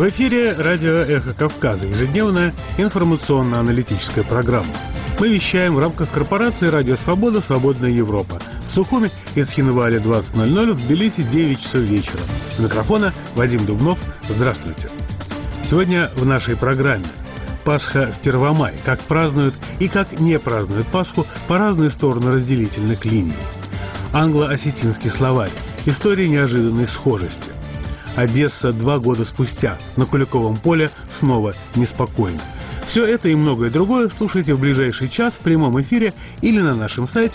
В эфире радио «Эхо Кавказа», ежедневная информационно-аналитическая программа. Мы вещаем в рамках корпорации «Радио Свобода. Свободная Европа». В Сухуми и Цхинвале 20:00, в Тбилиси 9 часов вечера. У микрофона Вадим Дубнов. Здравствуйте. Сегодня в нашей программе Пасха в Первомай. Как празднуют и как не празднуют Пасху по разные стороны разделительных линий. Англо-осетинский словарь. История неожиданной схожести. Одесса 2 года спустя. На Куликовом поле снова неспокойно. Все это и многое другое слушайте в ближайший час в прямом эфире или на нашем сайте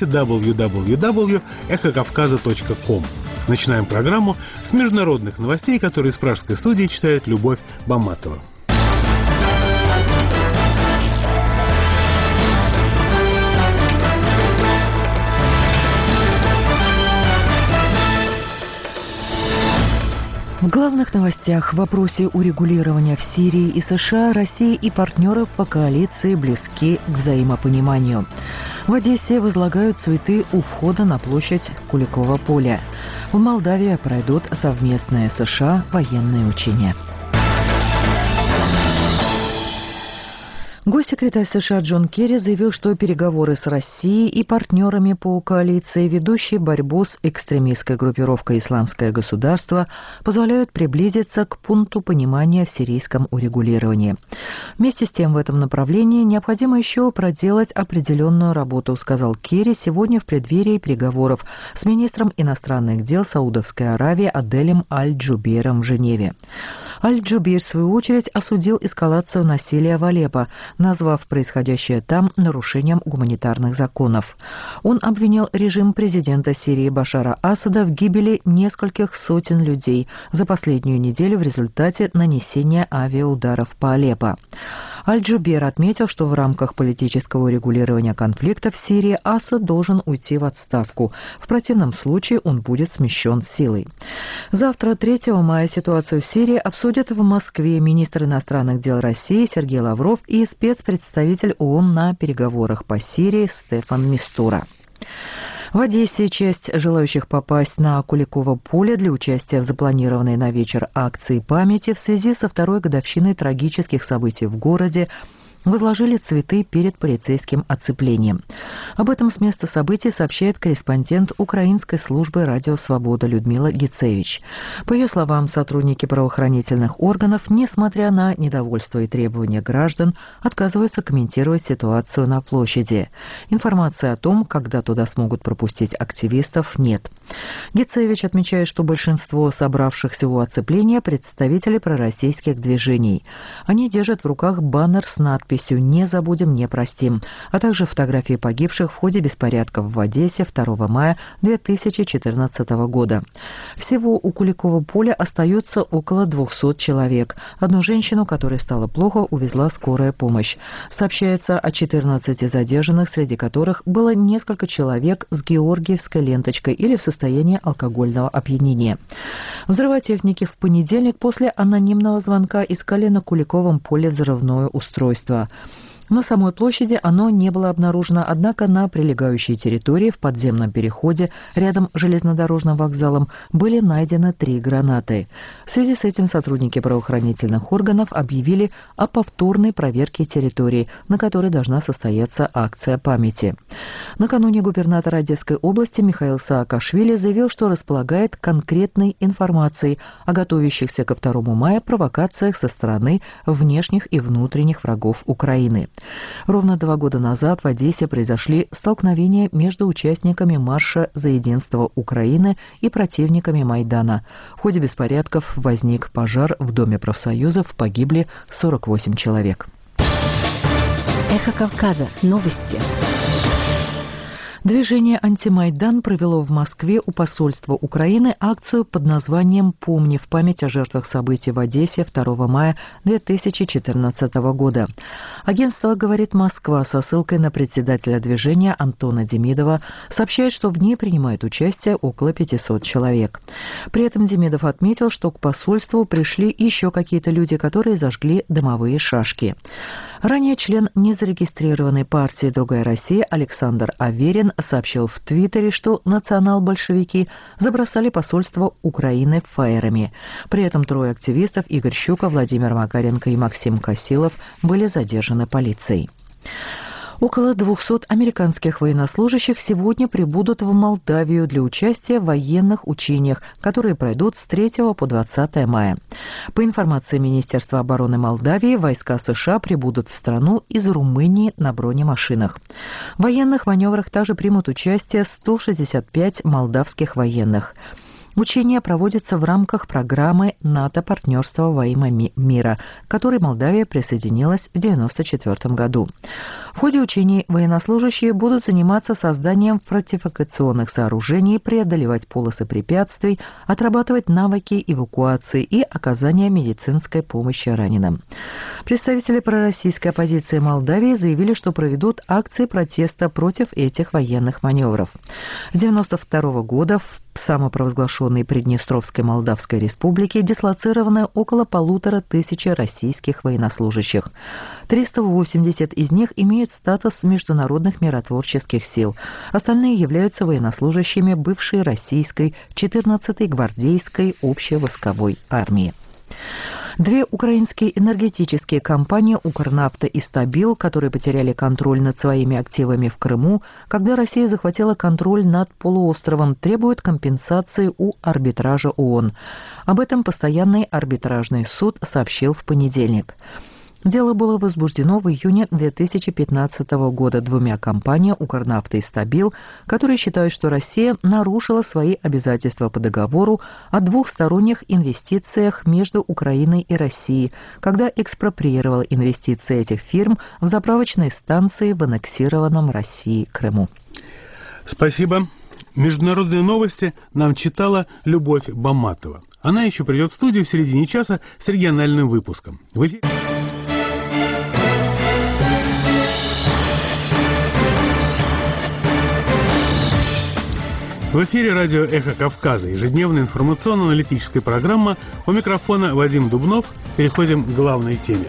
www.эхокавказа.ком. Начинаем программу с международных новостей, которые из пражской студии читает Любовь Баматова. В главных новостях: в вопросе урегулирования в Сирии и США Россия и партнеры по коалиции близки к взаимопониманию. В Одессе возлагают цветы у входа на площадь Куликового поля. В Молдавии пройдут совместные США военные учения. Госсекретарь США Джон Керри заявил, что переговоры с Россией и партнерами по коалиции, ведущей борьбу с экстремистской группировкой «Исламское государство», позволяют приблизиться к пункту понимания в сирийском урегулировании. Вместе с тем, в этом направлении необходимо еще проделать определенную работу, сказал Керри сегодня в преддверии переговоров с министром иностранных дел Саудовской Аравии Аделем Аль-Джубейром в Женеве. Аль-Джубейр, в свою очередь, осудил эскалацию насилия в Алеппо, назвав происходящее там нарушением гуманитарных законов. Он обвинил режим президента Сирии Башара Асада в гибели нескольких сотен людей за последнюю неделю в результате нанесения авиаударов по Алеппо. Аль-Джубейр отметил, что в рамках политического урегулирования конфликта в Сирии Асад должен уйти в отставку. В противном случае он будет смещен силой. Завтра, 3 мая, ситуацию в Сирии обсудят в Москве министр иностранных дел России Сергей Лавров и спецпредставитель ООН на переговорах по Сирии Стефан Мистура. В Одессе часть желающих попасть на Куликово поле для участия в запланированной на вечер акции памяти в связи со 2-й годовщиной трагических событий в городе возложили цветы перед полицейским оцеплением. Об этом с места событий сообщает корреспондент украинской службы «Радио Свобода» Людмила Гицевич. По ее словам, сотрудники правоохранительных органов, несмотря на недовольство и требования граждан, отказываются комментировать ситуацию на площади. Информации о том, когда туда смогут пропустить активистов, нет. Гицевич отмечает, что большинство собравшихся у оцепления представители пророссийских движений. Они держат в руках баннер с надписью «Не забудем, не простим», а также фотографии погибших в ходе беспорядков в Одессе 2 мая 2014 года. Всего у Куликового поля остается около 200 человек. Одну женщину, которой стало плохо, увезла скорая помощь. Сообщается о 14 задержанных, среди которых было несколько человек с георгиевской ленточкой или в состоянии алкогольного опьянения. Взрывотехники в понедельник после анонимного звонка искали на Куликовом поле взрывное устройство. На самой площади оно не было обнаружено, однако на прилегающей территории в подземном переходе рядом с железнодорожным вокзалом были найдены 3 гранаты. В связи с этим сотрудники правоохранительных органов объявили о повторной проверке территории, на которой должна состояться акция памяти. Накануне губернатор Одесской области Михаил Саакашвили заявил, что располагает конкретной информацией о готовящихся ко 2 мая провокациях со стороны внешних и внутренних врагов Украины. Ровно 2 года назад в Одессе произошли столкновения между участниками марша за единство Украины и противниками Майдана. В ходе беспорядков возник пожар в Доме профсоюзов, погибли 48 человек. Эхо Кавказа. Новости. Движение «Антимайдан» провело в Москве у посольства Украины акцию под названием «Помни» в память о жертвах событий в Одессе 2 мая 2014 года. Агентство «Говорит Москва» со ссылкой на председателя движения Антона Демидова сообщает, что в ней принимает участие около 500 человек. При этом Демидов отметил, что к посольству пришли еще какие-то люди, которые зажгли дымовые шашки. Ранее член незарегистрированной партии «Другая Россия» Александр Аверин сообщил в Твиттере, что национал-большевики забросали посольство Украины фаерами. При этом трое активистов – Игорь Щука, Владимир Макаренко и Максим Косилов – были задержаны полицией. Около 200 американских военнослужащих сегодня прибудут в Молдавию для участия в военных учениях, которые пройдут с 3 по 20 мая. По информации Министерства обороны Молдавии, войска США прибудут в страну из Румынии на бронемашинах. В военных маневрах также примут участие 165 молдавских военных. Учения проводятся в рамках программы НАТО «Партнерство во имя мира», к которой Молдавия присоединилась в 1994 году. В ходе учений военнослужащие будут заниматься созданием фортификационных сооружений, преодолевать полосы препятствий, отрабатывать навыки эвакуации и оказания медицинской помощи раненым. Представители пророссийской оппозиции Молдавии заявили, что проведут акции протеста против этих военных маневров. С 1992 года в самопровозглашенной Приднестровской Молдавской Республике дислоцировано около 1500 российских военнослужащих. 380 из них имеют статус международных миротворческих сил. Остальные являются военнослужащими бывшей российской 14-й гвардейской общевойсковой армии. Две украинские энергетические компании «Укрнафта» и «Стабил», которые потеряли контроль над своими активами в Крыму, когда Россия захватила контроль над полуостровом, требуют компенсации у арбитража ООН. Об этом Постоянный арбитражный суд сообщил в понедельник. Дело было возбуждено в июне 2015 года двумя компаниями «Укрнафта» и «Стабил», которые считают, что Россия нарушила свои обязательства по договору о двухсторонних инвестициях между Украиной и Россией, когда экспроприировала инвестиции этих фирм в заправочные станции в аннексированном Россией Крыму. Спасибо. Международные новости нам читала Любовь Баматова. Она еще придет в студию в середине часа с региональным выпуском. В эфире радио «Эхо Кавказа», ежедневная информационно-аналитическая программа. У микрофона Вадим Дубнов. Переходим к главной теме.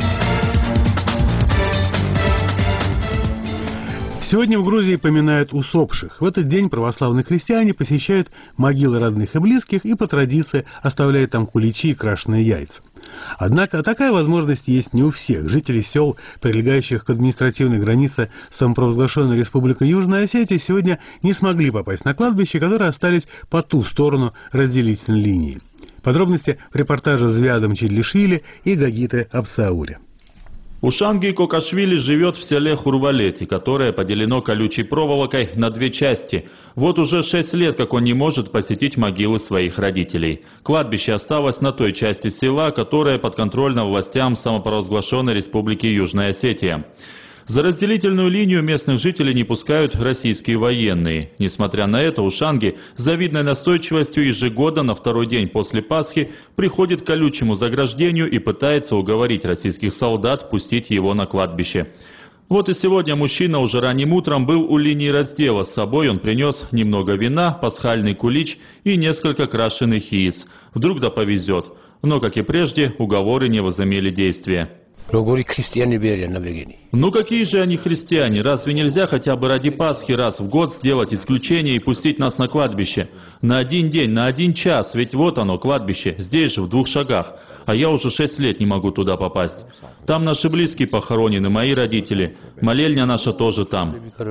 Сегодня в Грузии поминают усопших. В этот день православные христиане посещают могилы родных и близких и по традиции оставляют там куличи и крашеные яйца. Однако такая возможность есть не у всех. Жители сел, прилегающих к административной границе самопровозглашенной Республикой Южная Осетия, сегодня не смогли попасть на кладбище, которые остались по ту сторону разделительной линии. Подробности в репортаже Звядом Чидлишвили и Гагиты Абсаури. Ушанги Кокашвили живет в селе Хурвалети, которое поделено колючей проволокой на две части. Вот уже 6 лет, как он не может посетить могилы своих родителей. Кладбище осталось на той части села, которая подконтрольна властям самопровозглашенной Республики Южная Осетия. За разделительную линию местных жителей не пускают российские военные. Несмотря на это, Ушанги с завидной настойчивостью ежегодно на второй день после Пасхи приходит к колючему заграждению и пытается уговорить российских солдат пустить его на кладбище. Вот и сегодня мужчина уже ранним утром был у линии раздела. С собой он принес немного вина, пасхальный кулич и несколько крашеных яиц. Вдруг да повезет. Но, как и прежде, уговоры не возымели действия. Ну какие же они христиане? Разве нельзя хотя бы ради Пасхи раз в год сделать исключение и пустить нас на кладбище? На один день, на 1 час, ведь вот оно, кладбище, здесь же, в 2 шагах. А я уже 6 лет не могу туда попасть. Там наши близкие похоронены, мои родители. Молельня наша тоже там.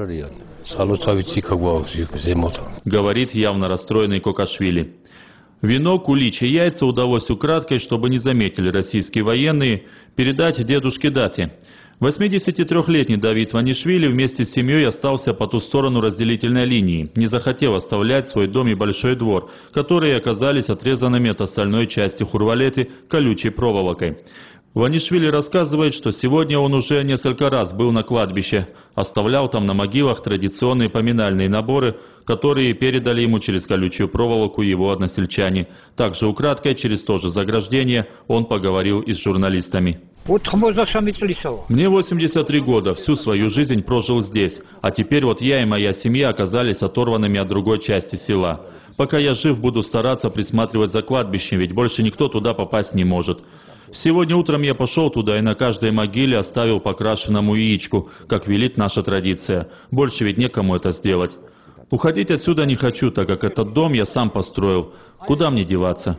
Говорит явно расстроенный Кокашвили. Вино, кулич и яйца удалось украдкой, чтобы не заметили российские военные, передать дедушке Дате. 83-летний Давид Ванишвили вместе с семьей остался по ту сторону разделительной линии, не захотел оставлять свой дом и большой двор, которые оказались отрезанными от остальной части Хурвалети колючей проволокой. Ванишвили рассказывает, что сегодня он уже несколько раз был на кладбище, оставлял там на могилах традиционные поминальные наборы, которые передали ему через колючую проволоку его односельчане. Также украдкой через то же заграждение он поговорил и с журналистами. Мне 83 года, всю свою жизнь прожил здесь, а теперь вот я и моя семья оказались оторванными от другой части села. Пока я жив, буду стараться присматривать за кладбищем, ведь больше никто туда попасть не может. Сегодня утром я пошел туда и на каждой могиле оставил по крашенному яичку, как велит наша традиция. Больше ведь некому это сделать. Уходить отсюда не хочу, так как этот дом я сам построил. Куда мне деваться?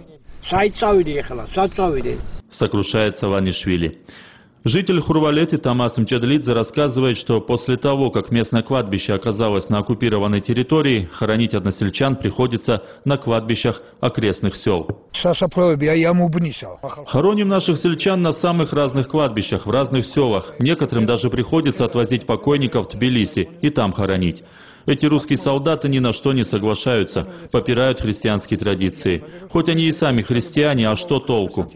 Сокрушается Ванишвили. Житель Хурвалети Тамас Мчедлидзе рассказывает, что после того, как местное кладбище оказалось на оккупированной территории, хоронить односельчан приходится на кладбищах окрестных сел. Хороним наших сельчан на самых разных кладбищах, в разных селах. Некоторым даже приходится отвозить покойников в Тбилиси и там хоронить. Эти русские солдаты ни на что не соглашаются, попирают христианские традиции. Хоть они и сами христиане, а что толку?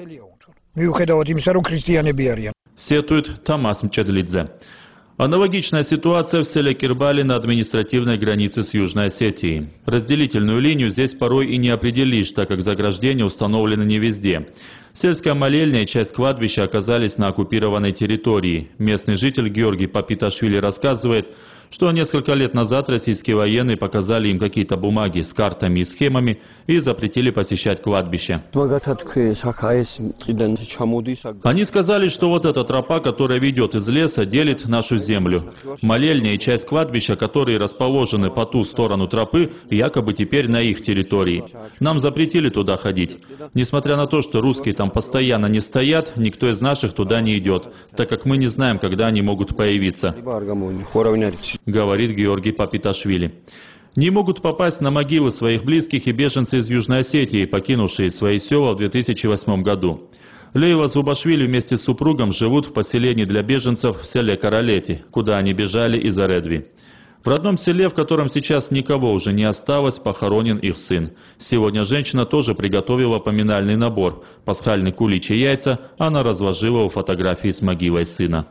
Сетует Тамас Мчедлидзе. Аналогичная ситуация в селе Кирбали на административной границе с Южной Осетией. Разделительную линию здесь порой и не определишь, так как заграждения установлены не везде. Сельская молельня и часть кладбища оказались на оккупированной территории. Местный житель Георгий Папиташвили рассказывает, что несколько лет назад российские военные показали им какие-то бумаги с картами и схемами и запретили посещать кладбище. Они сказали, что вот эта тропа, которая ведет из леса, делит нашу землю. Молельня и часть кладбища, которые расположены по ту сторону тропы, якобы теперь на их территории. Нам запретили туда ходить. Несмотря на то, что русские там постоянно не стоят, никто из наших туда не идет, так как мы не знаем, когда они могут появиться. Говорит Георгий Папиташвили. Не могут попасть на могилы своих близких и беженцы из Южной Осетии, покинувшие свои села в 2008 году. Лейла Зубашвили вместе с супругом живут в поселении для беженцев в селе Каралети, куда они бежали из Аредви. В родном селе, в котором сейчас никого уже не осталось, похоронен их сын. Сегодня женщина тоже приготовила поминальный набор. Пасхальный кулич и яйца она разложила у фотографии с могилой сына.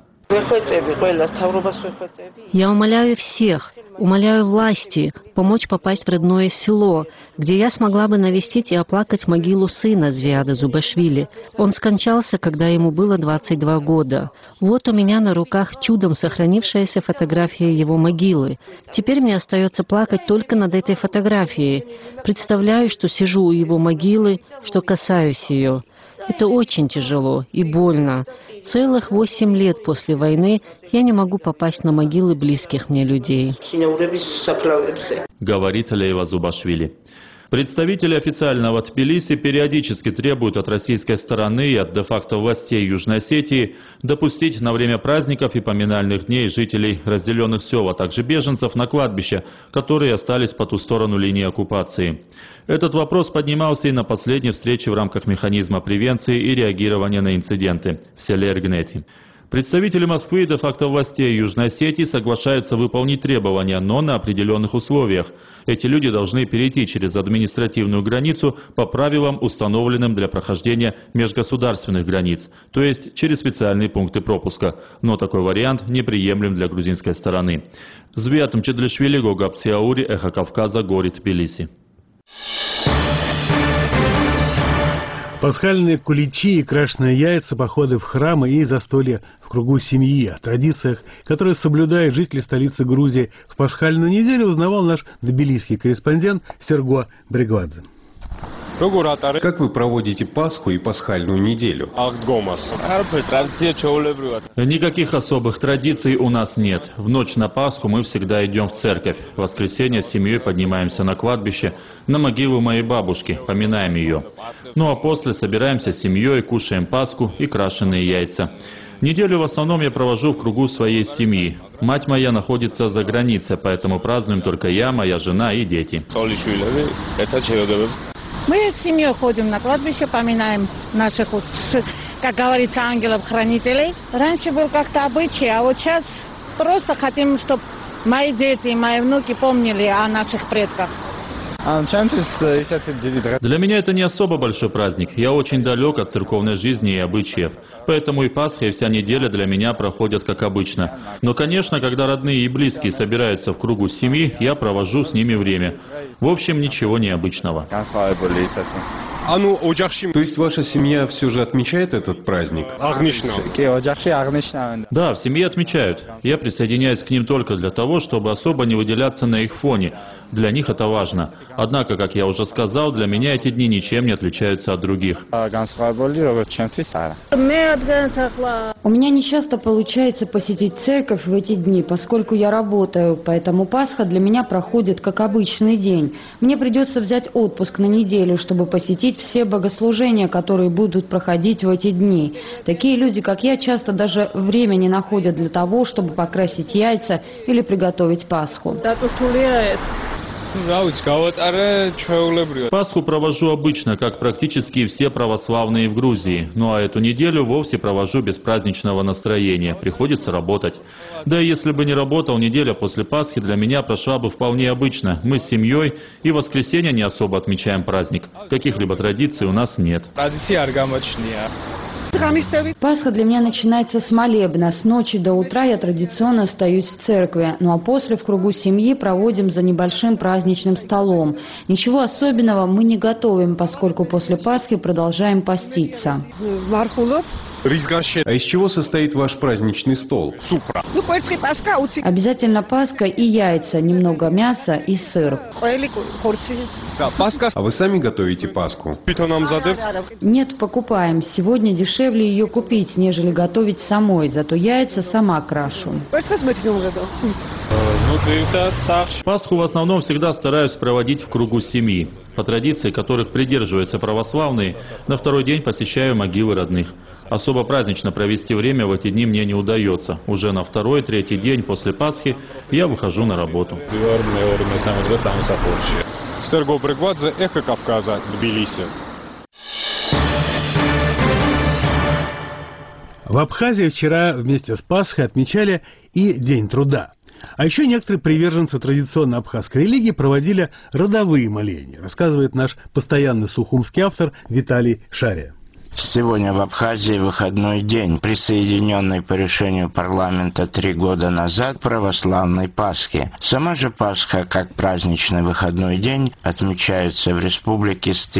Я умоляю всех, умоляю власти помочь попасть в родное село, где я смогла бы навестить и оплакать могилу сына Звиада Зубашвили. Он скончался, когда ему было 22 года. Вот у меня на руках чудом сохранившаяся фотография его могилы. Теперь мне остается плакать только над этой фотографией. Представляю, что сижу у его могилы, что касаюсь ее. Это очень тяжело и больно. Целых 8 лет после войны я не могу попасть на могилы близких мне людей. Говорит Лейла Зубашвили. Представители официального Тбилиси периодически требуют от российской стороны и от де-факто властей Южной Осетии допустить на время праздников и поминальных дней жителей разделенных сел, а также беженцев на кладбище, которые остались по ту сторону линии оккупации. Этот вопрос поднимался и на последней встрече в рамках механизма превенции и реагирования на инциденты в селе Эргнети. Представители Москвы и де-факто властей Южной Осетии соглашаются выполнить требования, но на определенных условиях. Эти люди должны перейти через административную границу по правилам, установленным для прохождения межгосударственных границ, то есть через специальные пункты пропуска. Но такой вариант неприемлем для грузинской стороны. Звиат Мчедлишвили, Гога Псиаури, Эхо Кавказа, город Тбилиси. Пасхальные куличи и крашеные яйца, походы в храмы и застолья в кругу семьи. О традициях, которые соблюдают жители столицы Грузии в пасхальную неделю, узнавал наш тбилисский корреспондент Серго Бригвадзе. Как вы проводите Пасху и пасхальную неделю? Никаких особых традиций у нас нет. В ночь на Пасху мы всегда идем в церковь. В воскресенье с семьей поднимаемся на кладбище, на могилу моей бабушки, поминаем ее. Ну а после собираемся с семьей, кушаем Пасху и крашеные яйца. Неделю в основном я провожу в кругу своей семьи. Мать моя находится за границей, поэтому празднуем только я, моя жена и дети. Мы с семьей ходим на кладбище, поминаем наших, как говорится, ангелов-хранителей. Раньше был как-то обычай, а вот сейчас просто хотим, чтобы мои дети и мои внуки помнили о наших предках. Для меня это не особо большой праздник. Я очень далек от церковной жизни и обычаев. Поэтому и Пасха, и вся неделя для меня проходят как обычно. Но, конечно, когда родные и близкие собираются в кругу семьи, я провожу с ними время. В общем, ничего необычного. То есть ваша семья все же отмечает этот праздник? Да, в семье отмечают. Я присоединяюсь к ним только для того, чтобы особо не выделяться на их фоне. Для них это важно. Однако, как я уже сказал, для меня эти дни ничем не отличаются от других. У меня не часто получается посетить церковь в эти дни, поскольку я работаю, поэтому Пасха для меня проходит как обычный день. Мне придется взять отпуск на неделю, чтобы посетить все богослужения, которые будут проходить в эти дни. Такие люди, как я, часто даже время не находят для того, чтобы покрасить яйца или приготовить Пасху. Пасху провожу обычно, как практически все православные в Грузии. Ну а эту неделю вовсе провожу без праздничного настроения. Приходится работать. Да и если бы не работал, неделя после Пасхи для меня прошла бы вполне обычно. Мы с семьей и в воскресенье не особо отмечаем праздник. Каких-либо традиций у нас нет. Пасха для меня начинается с молебна. С ночи до утра я традиционно остаюсь в церкви, ну а после в кругу семьи проводим за небольшим праздничным столом. Ничего особенного мы не готовим, поскольку после Пасхи продолжаем поститься. А из чего состоит ваш праздничный стол? Обязательно Пасха и яйца, немного мяса и сыр. А вы сами готовите Пасху? Нет, покупаем. Сегодня дешевле ее купить, нежели готовить самой, зато яйца сама крашу. Пасху в основном всегда стараюсь проводить в кругу семьи. По традиции, которых придерживаются православные, на второй день посещаю могилы родных. Особо празднично провести время в эти дни мне не удается. Уже на второй-третий день после Пасхи я выхожу на работу. Серго Бригвадзе, Эхо Кавказа, Тбилиси. В Абхазии вчера вместе с Пасхой отмечали и День труда. А еще некоторые приверженцы традиционной абхазской религии проводили родовые моления, рассказывает наш постоянный сухумский автор Виталий Шария. Сегодня в Абхазии выходной день, присоединенный по решению парламента 3 года назад к православной Пасхе. Сама же Пасха, как праздничный выходной день, отмечается в республике с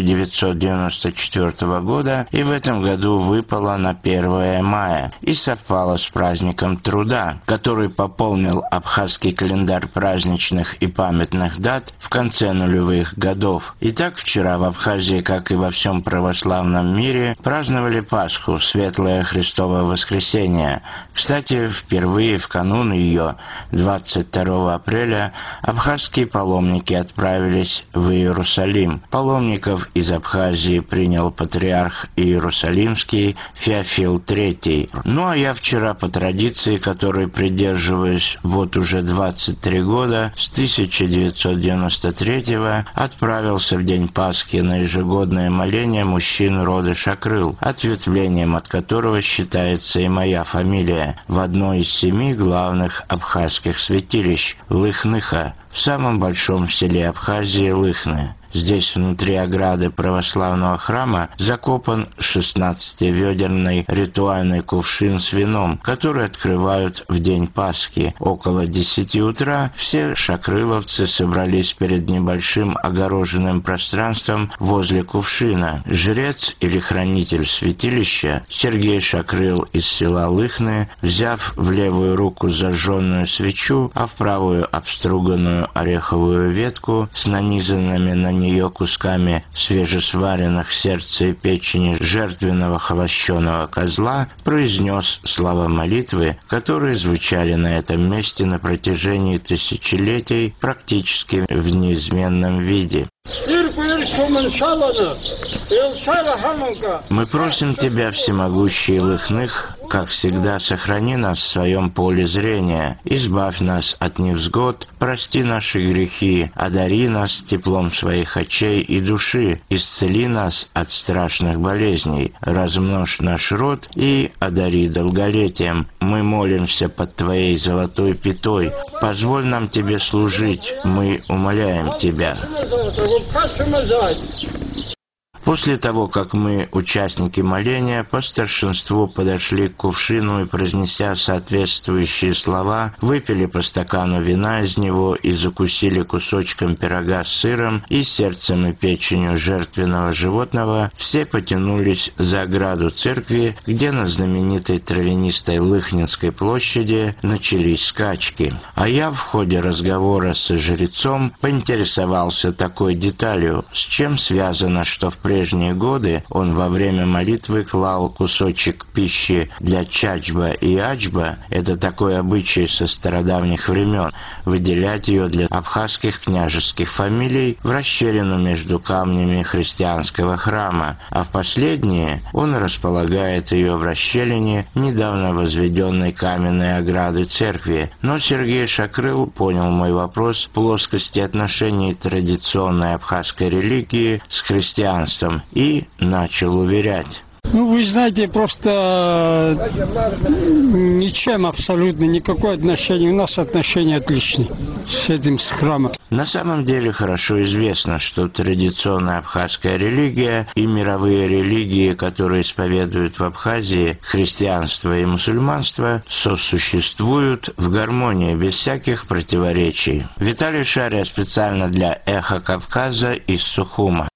1994 года и в этом году выпала на 1 мая и совпала с праздником труда, который пополнил абхазский календарь праздничных и памятных дат в конце нулевых годов. Итак, вчера в Абхазии, как и во всем православном мире, праздновали Пасху, Светлое Христово Воскресение. Кстати, впервые в канун ее, 22 апреля, абхазские паломники отправились в Иерусалим. Паломников из Абхазии принял патриарх Иерусалимский Феофил III. Ну а я вчера по традиции, которой придерживаюсь вот уже 23 года, с 1993-го, отправился в день Пасхи на ежегодное моление мужчин рода Шакрыл, ответвлением от которого считается и моя фамилия, в одной из 7 главных абхазских святилищ – Лыхныха, в самом большом селе Абхазии Лыхны. Здесь, внутри ограды православного храма, закопан 16-ведерный ритуальный кувшин с вином, который открывают в день Пасхи. Около 10 утра все шакрыловцы собрались перед небольшим огороженным пространством возле кувшина. Жрец или хранитель святилища Сергей Шакрыл из села Лыхны, взяв в левую руку зажженную свечу, а в правую обструганную ореховую ветку с нанизанными на нее кусками свежесваренных сердца и печени жертвенного холощеного козла, произнес слова молитвы, которые звучали на этом месте на протяжении тысячелетий практически в неизменном виде. Мы просим Тебя, всемогущий Лыхных, как всегда, сохрани нас в своем поле зрения, избавь нас от невзгод, прости наши грехи, одари нас теплом своих очей и души, исцели нас от страшных болезней, размножь наш род и одари долголетием. Мы молимся под Твоей золотой пятой, позволь нам Тебе служить, мы умоляем Тебя. После того, как мы, участники моления, по старшинству подошли к кувшину и, произнеся соответствующие слова, выпили по стакану вина из него и закусили кусочком пирога с сыром и сердцем и печенью жертвенного животного, все потянулись за ограду церкви, где на знаменитой травянистой Лыхнинской площади начались скачки. А я в ходе разговора с жрецом поинтересовался такой деталью, с чем связано, что в прежние годы он во время молитвы клал кусочек пищи для чачба и ачба, это такой обычай со стародавних времен, выделять ее для абхазских княжеских фамилий в расщелину между камнями христианского храма, а в последние он располагает ее в расщелине недавно возведенной каменной ограды церкви. Но Сергей Шакрыл понял мой вопрос в плоскости отношений традиционной абхазской религии с христианством и начал уверять. Вы знаете, просто ничем абсолютно никакое отношение. У нас отношения отличные с этим, с храмом. На самом деле хорошо известно, что традиционная абхазская религия и мировые религии, которые исповедуют в Абхазии христианство и мусульманство, сосуществуют в гармонии без всяких противоречий. Виталий Шария специально для «Эхо Кавказа» из Сухума.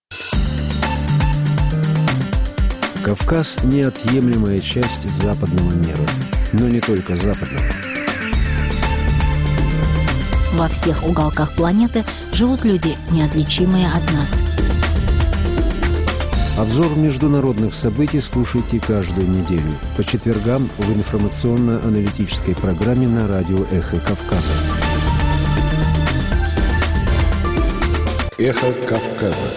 Кавказ – неотъемлемая часть западного мира, но не только западного. Во всех уголках планеты живут люди, неотличимые от нас. Обзор международных событий слушайте каждую неделю по четвергам в информационно-аналитической программе на радио «Эхо Кавказа». «Эхо Кавказа».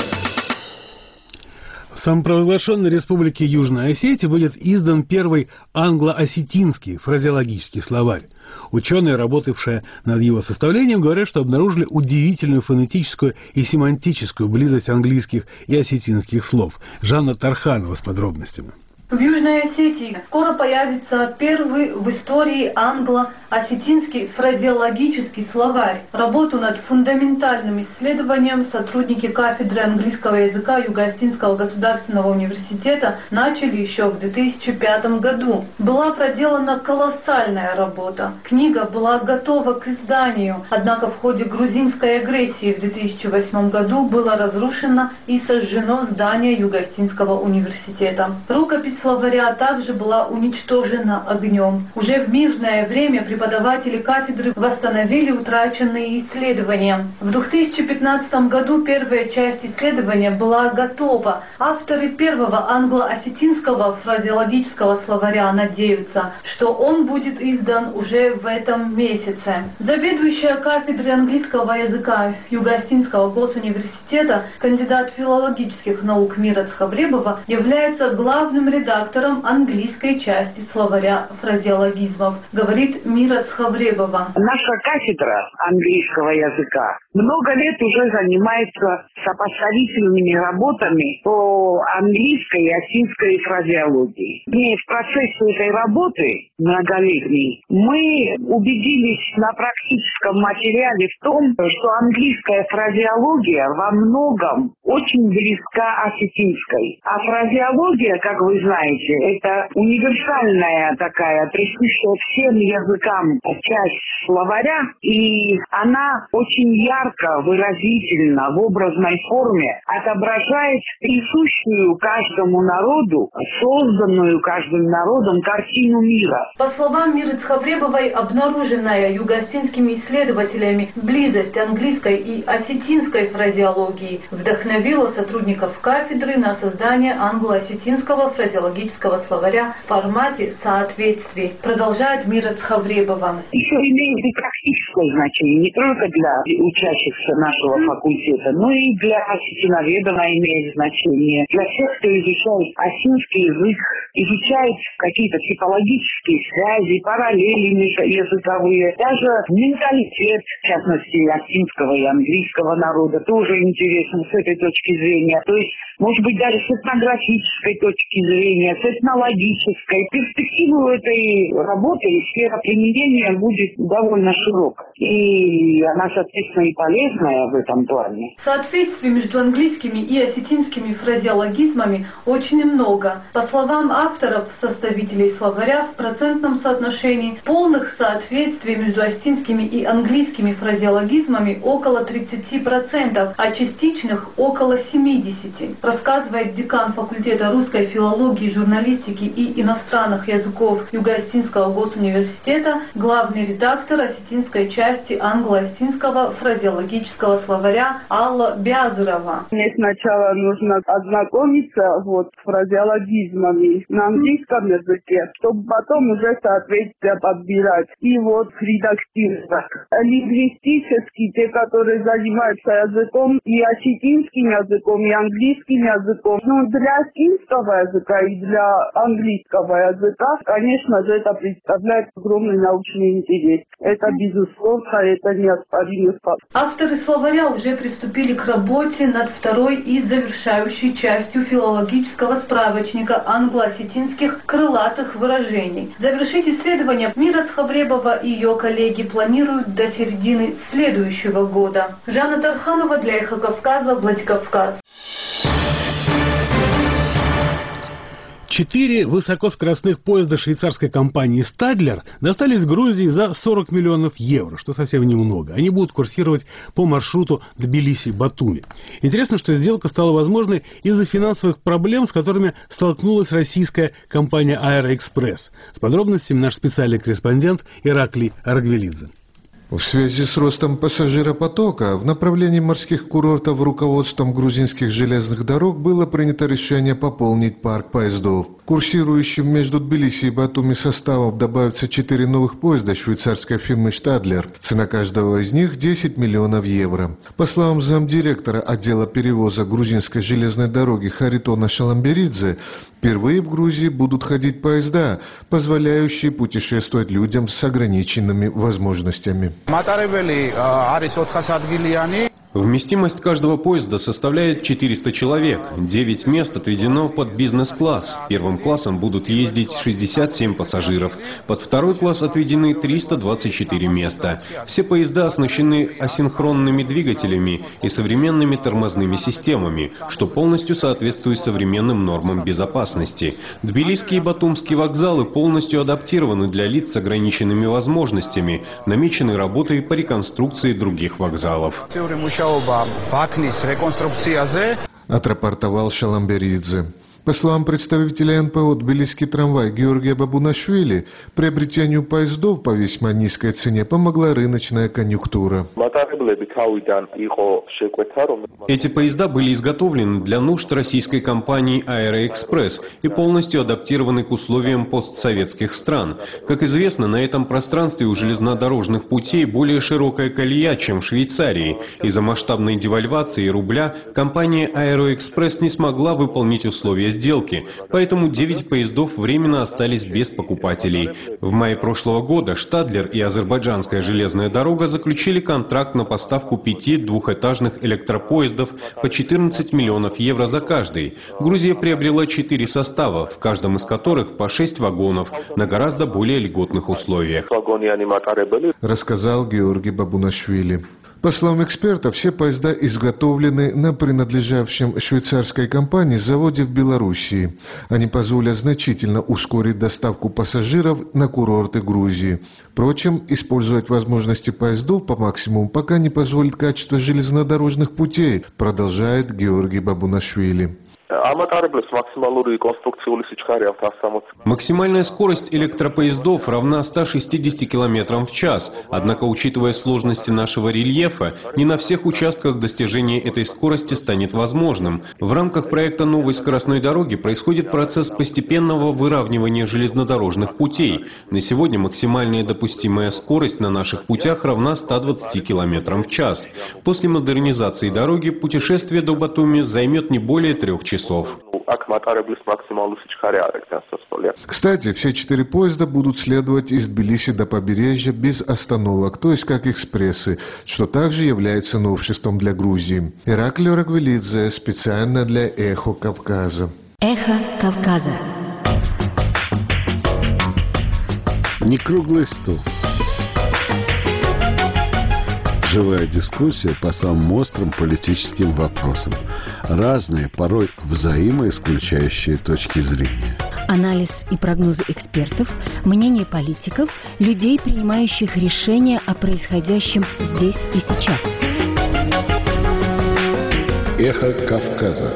В самопровозглашенной республике Южная Осетия будет издан первый англо-осетинский фразеологический словарь. Ученые, работавшие над его составлением, говорят, что обнаружили удивительную фонетическую и семантическую близость английских и осетинских слов. Жанна Тарханова с подробностями. В Южной Осетии скоро появится первый в истории англо-осетинский фразеологический словарь. Работу над фундаментальным исследованием сотрудники кафедры английского языка Юго-Осетинского государственного университета начали еще в 2005 году. Была проделана колоссальная работа. Книга была готова к изданию, однако в ходе грузинской агрессии в 2008 году было разрушено и сожжено здание Юго-Осетинского университета. Рукопись словаря также была уничтожена огнем. Уже в мирное время преподаватели кафедры восстановили утраченные исследования. В 2015 году первая часть исследования была готова. Авторы первого англо-осетинского фразеологического словаря надеются, что он будет издан уже в этом месяце. Заведующая кафедрой английского языка Юго-Осетинского госуниверситета, кандидат филологических наук Мира Цхавребова, является главным редактором английской части словаря фразеологизмов, говорит Мира Цхавребова. Наша кафедра английского языка много лет уже занимается сопоставительными работами по английской и осетинской фразеологии. И в процессе этой работы многолетней мы убедились на практическом материале в том, что английская фразеология во многом очень близка осетинской. А фразеология, как вы знаете, это универсальная такая, присущая всем языкам часть словаря, и она очень ярко, выразительно, в образной форме отображает присущую каждому народу, созданную каждым народом картину мира. По словам Миры Цхавребовой, обнаруженная юго-осетинскими исследователями близость английской и осетинской фразеологии вдохновила сотрудников кафедры на создание англо-осетинского фразеологического словаря в формате соответствий, продолжает Мира Цхавребова. Еще имеет и практическое значение, не только для учащихся нашего факультета, но и для осетиноведов имеет значение, для всех, кто изучает осетинский язык, изучает какие-то типологические связи, параллели языковые, даже менталитет, в частности, осетинского и английского народа, тоже интересен с этой точки зрения, то есть, может быть, даже с этнографической точки зрения, с этнологической. Перспективу этой работы и сфера применения будет довольно широкая. И она, соответственно, и полезная в этом плане. Соответствий между английскими и осетинскими фразеологизмами очень много. По словам авторов, составителей словаря, в процентном соотношении полных соответствий между осетинскими и английскими фразеологизмами около 30%, а частичных около 70%. Рассказывает декан факультета русской филологии, журналистики и иностранных языков Юго-Осетинского госуниверситета, главный редактор осетинской части англо-осетинского фразеологического словаря Алла Бязырова. Мне сначала нужно ознакомиться с фразеологизмами на английском языке, чтобы потом уже соответствие подбирать и редактировать. Лингвистически те, которые занимаются языком, и осетинским языком, и английским языком, для осетинского языка и для английского языка, конечно же, это представляет огромный научный интерес. Это безусловно, это неоспоримый факт. Авторы словаря уже приступили к работе над второй и завершающей частью филологического справочника англо-осетинских крылатых выражений. Завершить исследование Мира Цхавребова и ее коллеги планируют до середины следующего года. Жанна Тарханова для Эхо Кавказа, Владикавказ. 4 высокоскоростных поезда швейцарской компании «Стадлер» достались Грузии за 40 миллионов евро, что совсем немного. Они будут курсировать по маршруту Тбилиси-Батуми. Интересно, что сделка стала возможной из-за финансовых проблем, с которыми столкнулась российская компания «Аэроэкспресс». С подробностями наш специальный корреспондент Ираклий Аргвелидзе. В связи с ростом пассажиропотока в направлении морских курортов руководством грузинских железных дорог было принято решение пополнить парк поездов. Курсирующим между Тбилиси и Батуми составом добавится 4 новых поезда швейцарской фирмы «Штадлер». Цена каждого из них 10 миллионов евро. По словам замдиректора отдела перевоза грузинской железной дороги Харитона Шаламберидзе, впервые в Грузии будут ходить поезда, позволяющие путешествовать людям с ограниченными возможностями. Вместимость каждого поезда составляет 400 человек. 9 мест отведено под бизнес-класс. Первым классом будут ездить 67 пассажиров. Под второй класс отведены 324 места. Все поезда оснащены асинхронными двигателями и современными тормозными системами, что полностью соответствует современным нормам безопасности. Тбилисские и батумские вокзалы полностью адаптированы для лиц с ограниченными возможностями. Намечены работы по реконструкции других вокзалов. Отрапортовал Шаламберидзе. По словам представителя НПО «Тбилисский трамвай» Георгия Бабунашвили, приобретению поездов по весьма низкой цене помогла рыночная конъюнктура. Эти поезда были изготовлены для нужд российской компании «Аэроэкспресс» и полностью адаптированы к условиям постсоветских стран. Как известно, на этом пространстве у железнодорожных путей более широкая колея, чем в Швейцарии. Из-за масштабной девальвации рубля компания «Аэроэкспресс» не смогла выполнить условия сделки, поэтому 9 поездов временно остались без покупателей. В мае прошлого года «Штадлер» и Азербайджанская железная дорога заключили контракт на поставку 5 двухэтажных электропоездов по 14 миллионов евро за каждый. Грузия приобрела 4 состава, в каждом из которых по 6 вагонов на гораздо более льготных условиях. Рассказал Георгий Бабунашвили. По словам экспертов, все поезда изготовлены на принадлежавшем швейцарской компании заводе в Белоруссии. Они позволят значительно ускорить доставку пассажиров на курорты Грузии. Впрочем, использовать возможности поездов по максимуму пока не позволит качество железнодорожных путей, продолжает Георгий Бабунашвили. Максимальная скорость электропоездов равна 160 км в час. Однако, учитывая сложности нашего рельефа, не на всех участках достижение этой скорости станет возможным. В рамках проекта новой скоростной дороги происходит процесс постепенного выравнивания железнодорожных путей. На сегодня максимальная допустимая скорость на наших путях равна 120 км в час. После модернизации дороги путешествие до Батуми займет не более 3 часов. Кстати, все 4 поезда будут следовать из Тбилиси до побережья без остановок, то есть как экспрессы, что также является новшеством для Грузии. Ираклий Рагвелидзе специально для «Эхо Кавказа». Эхо Кавказа. Не круглый стол. Живая дискуссия по самым острым политическим вопросам. Разные, порой взаимоисключающие точки зрения. Анализ и прогнозы экспертов, мнение политиков, людей, принимающих решения о происходящем здесь и сейчас. Эхо Кавказа.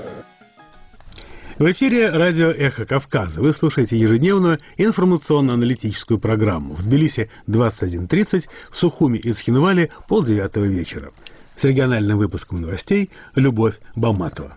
В эфире радио «Эхо Кавказа». Вы слушаете ежедневную информационно-аналитическую программу. В Тбилиси 21:30, в Сухуми и Цхинвале 8:30 вечера. С региональным выпуском новостей Любовь Баматова.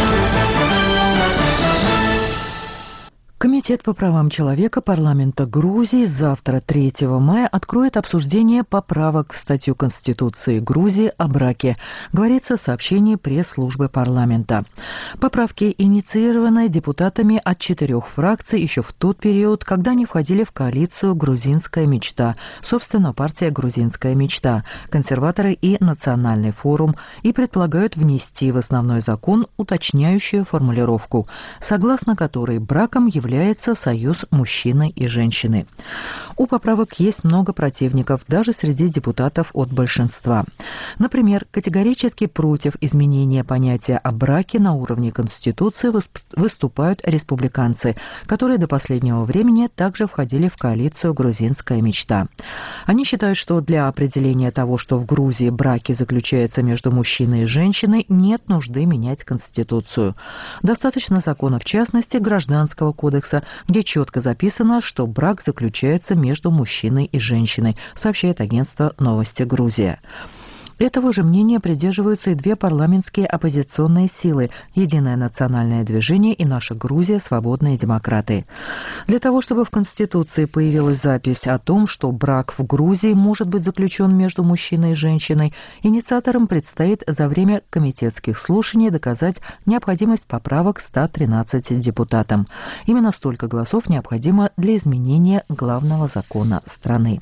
Комитет по правам человека парламента Грузии завтра, 3 мая, откроет обсуждение поправок в статью Конституции Грузии о браке, говорится в сообщении пресс-службы парламента. Поправки инициированы депутатами от 4 фракций еще в тот период, когда они входили в коалицию «Грузинская мечта», собственно, партия «Грузинская мечта», консерваторы и Национальный форум, и предполагают внести в основной закон уточняющую формулировку, согласно которой браком является союз мужчины и женщины. У поправок есть много противников, даже среди депутатов от большинства. Например, категорически против изменения понятия о браке на уровне Конституции выступают республиканцы, которые до последнего времени также входили в коалицию «Грузинская мечта». Они считают, что для определения того, что в Грузии браки заключаются между мужчиной и женщиной, нет нужды менять Конституцию. Достаточно закона, в частности, Гражданского кодекса, где четко записано, что брак заключается между мужчиной и женщиной, сообщает агентство «Новости Грузия». Этого же мнения придерживаются и 2 парламентские оппозиционные силы – Единое национальное движение и Наша Грузия, свободные демократы. Для того, чтобы в Конституции появилась запись о том, что брак в Грузии может быть заключен между мужчиной и женщиной, инициаторам предстоит за время комитетских слушаний доказать необходимость поправок 113 депутатам. Именно столько голосов необходимо для изменения главного закона страны.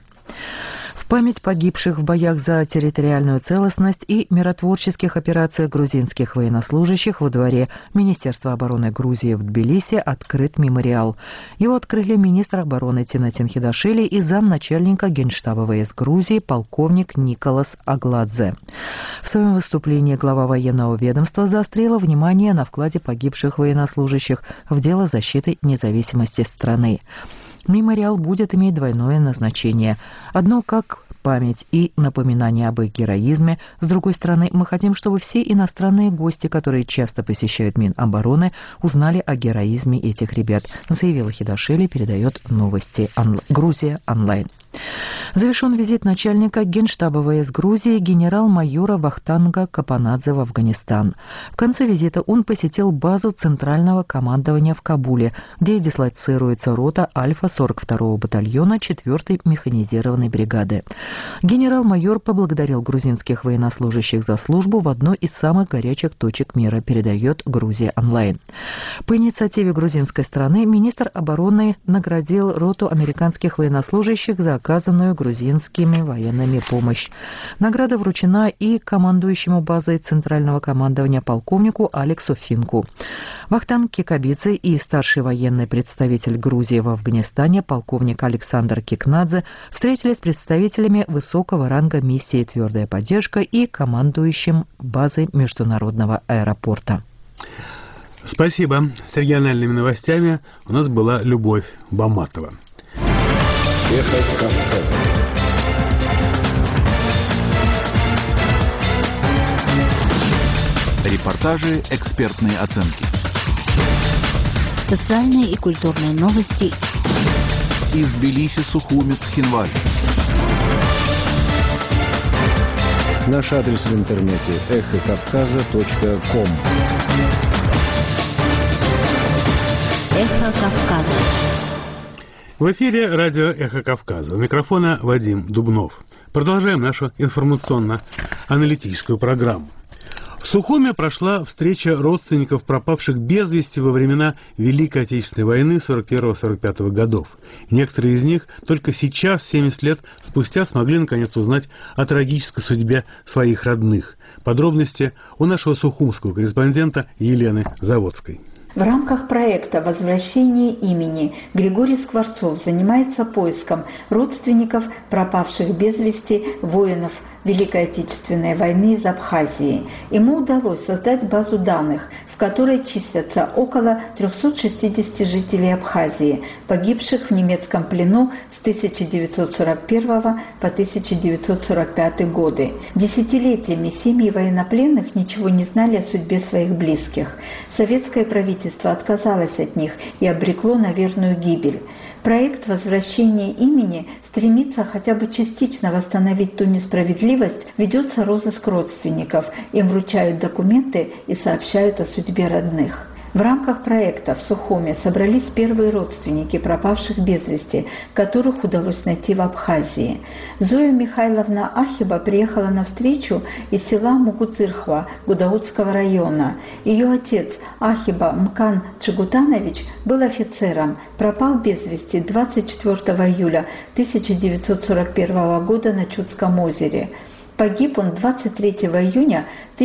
В память погибших в боях за территориальную целостность и миротворческих операциях грузинских военнослужащих во дворе Министерства обороны Грузии в Тбилиси открыт мемориал. Его открыли министр обороны Тинатин Хидашвили и замначальника Генштаба ВС Грузии полковник Николас Агладзе. В своем выступлении глава военного ведомства заострила внимание на вкладе погибших военнослужащих в дело защиты независимости страны. Мемориал будет иметь двойное назначение. Одно как память и напоминание об их героизме. С другой стороны, мы хотим, чтобы все иностранные гости, которые часто посещают Минобороны, узнали о героизме этих ребят, заявила Хидашвили, передает новости Грузия онлайн. Завершен визит начальника Генштаба ВС Грузии генерал-майора Вахтанга Капанадзе в Афганистан. В конце визита он посетил базу Центрального командования в Кабуле, где дислоцируется рота Альфа 42-го батальона 4-й механизированной бригады. Генерал-майор поблагодарил грузинских военнослужащих за службу в одной из самых горячих точек мира, передает Грузия онлайн. По инициативе грузинской стороны министр обороны наградил роту американских военнослужащих за оказанную грузинскими военными помощь. Награда вручена и командующему базой Центрального командования полковнику Алексу Финку. Вахтанг Кикабидзе и старший военный представитель Грузии в Афганистане полковник Александр Кикнадзе встретились с представителями высокого ранга миссии «Твердая поддержка» и командующим базой международного аэропорта. Спасибо. С региональными новостями у нас была Любовь Баматова. Эхо Кавказа. Репортажи, экспертные оценки. Социальные и культурные новости. Из Тбилиси, Сухуми, Цхинвали. Наш адрес в интернете эхокавказа.ком. Эхо Кавказа. В эфире радио «Эхо Кавказа». У микрофона Вадим Дубнов. Продолжаем нашу информационно-аналитическую программу. В Сухуме прошла встреча родственников пропавших без вести во времена Великой Отечественной войны 41-45 годов. Некоторые из них только сейчас, 70 лет спустя, смогли наконец узнать о трагической судьбе своих родных. Подробности у нашего сухумского корреспондента Елены Заводской. В рамках проекта «Возвращение имени» Григорий Скворцов занимается поиском родственников пропавших без вести воинов Великой Отечественной войны из Абхазии. Ему удалось создать базу данных, в которой числятся около 360 жителей Абхазии, погибших в немецком плену с 1941 по 1945 годы. Десятилетиями семьи военнопленных ничего не знали о судьбе своих близких. Советское правительство отказалось от них и обрекло на верную гибель. Проект возвращения имени стремится хотя бы частично восстановить ту несправедливость, ведется розыск родственников, им вручают документы и сообщают о судьбе родных. В рамках проекта в Сухуме собрались первые родственники пропавших без вести, которых удалось найти в Абхазии. Зоя Михайловна Ахиба приехала на встречу из села Мугуцирхва Гудаутского района. Ее отец Ахиба Мкан Чигутанович был офицером, пропал без вести 24 июля 1941 года на Чудском озере. Погиб он 23 июня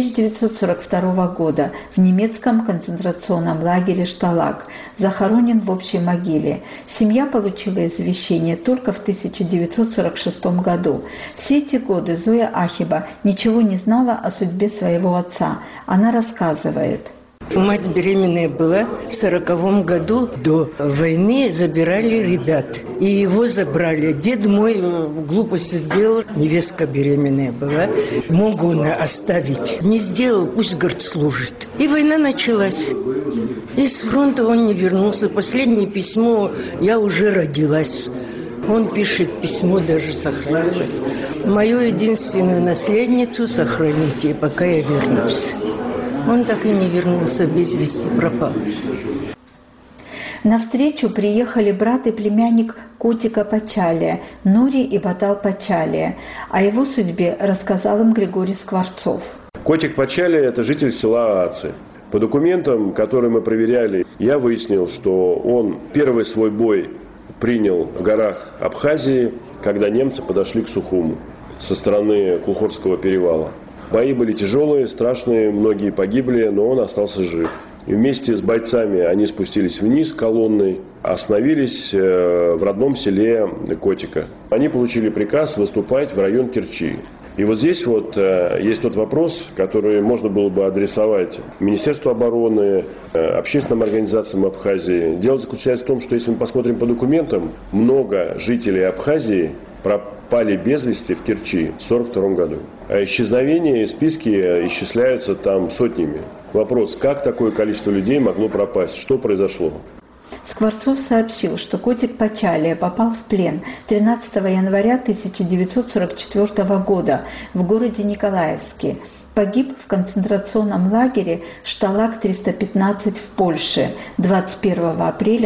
1942 года в немецком концентрационном лагере «Шталаг», захоронен в общей могиле. Семья получила извещение только в 1946 году. Все эти годы Зоя Ахиба ничего не знала о судьбе своего отца. Она рассказывает. Мать беременная была в 40-м году, до войны забирали ребят. И его забрали. Дед мой глупость сделал, невестка беременная была. Мог он оставить. Не сделал, пусть, говорит, служит. И война началась. И с фронта он не вернулся. Последнее письмо: я уже родилась. Он пишет письмо, даже сохранилось. Мою единственную наследницу сохраните, пока я вернусь. Он так и не вернулся, без вести пропал. На встречу приехали брат и племянник Котика Пачалия, Нури и Батал Пачалия. О его судьбе рассказал им Григорий Скворцов. Котик Пачалия – это житель села Аацы. По документам, которые мы проверяли, я выяснил, что он первый свой бой принял в горах Абхазии, когда немцы подошли к Сухуму со стороны Кухорского перевала. Бои были тяжелые, страшные, многие погибли, но он остался жив. И вместе с бойцами они спустились вниз колонной, остановились в родном селе Котика. Они получили приказ выступать в район Керчи. И вот здесь вот есть тот вопрос, который можно было бы адресовать Министерству обороны, общественным организациям Абхазии. Дело заключается в том, что если мы посмотрим по документам, много жителей Абхазии пропали без вести в Керчи в 1942 году. А исчезновения и списки исчисляются там сотнями. Вопрос, как такое количество людей могло пропасть? Что произошло? Скворцов сообщил, что Котик Пачалия попал в плен 13 января 1944 года в городе Николаевске. Погиб в концентрационном лагере Шталаг-315 в Польше 21 апреля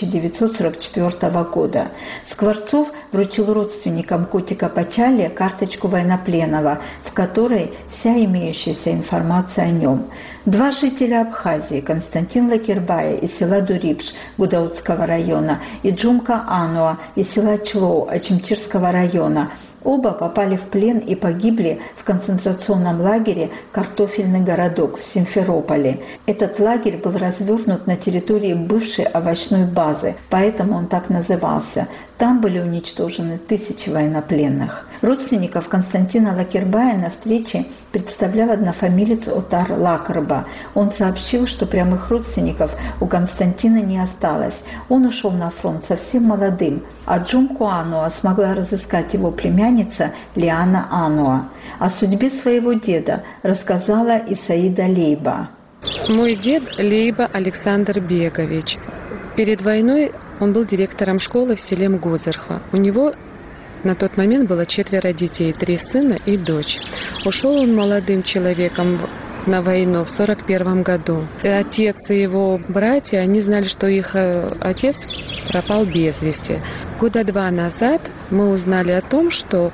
1944 года. Скворцов вручил родственникам Котика Пачалия карточку военнопленного, в которой вся имеющаяся информация о нем. Два жителя Абхазии, Константин Лакербая из села Дурипш Гудаутского района и Джумка Ануа из села Члоу Ачимчирского района, оба попали в плен и погибли в концентрационном лагере «Картофельный городок» в Симферополе. Этот лагерь был развернут на территории бывшей овощной базы, поэтому он так назывался. Там были уничтожены тысячи военнопленных. Родственников Константина Лакербая на встрече представлял однофамилец Отар Лакерба. Он сообщил, что прямых родственников у Константина не осталось. Он ушел на фронт совсем молодым, а Джумку Ануа смогла разыскать его племянница Лиана Ануа. О судьбе своего деда рассказала Исаида Лейба. Мой дед Лейба Александр Бегович. Перед войной он был директором школы в селе Мгузырхва. У него на тот момент было 4 детей, 3 сына и дочь. Ушел он молодым человеком на войну в 1941 году. И отец и его братья, они знали, что их отец пропал без вести. Года 2 назад мы узнали о том, что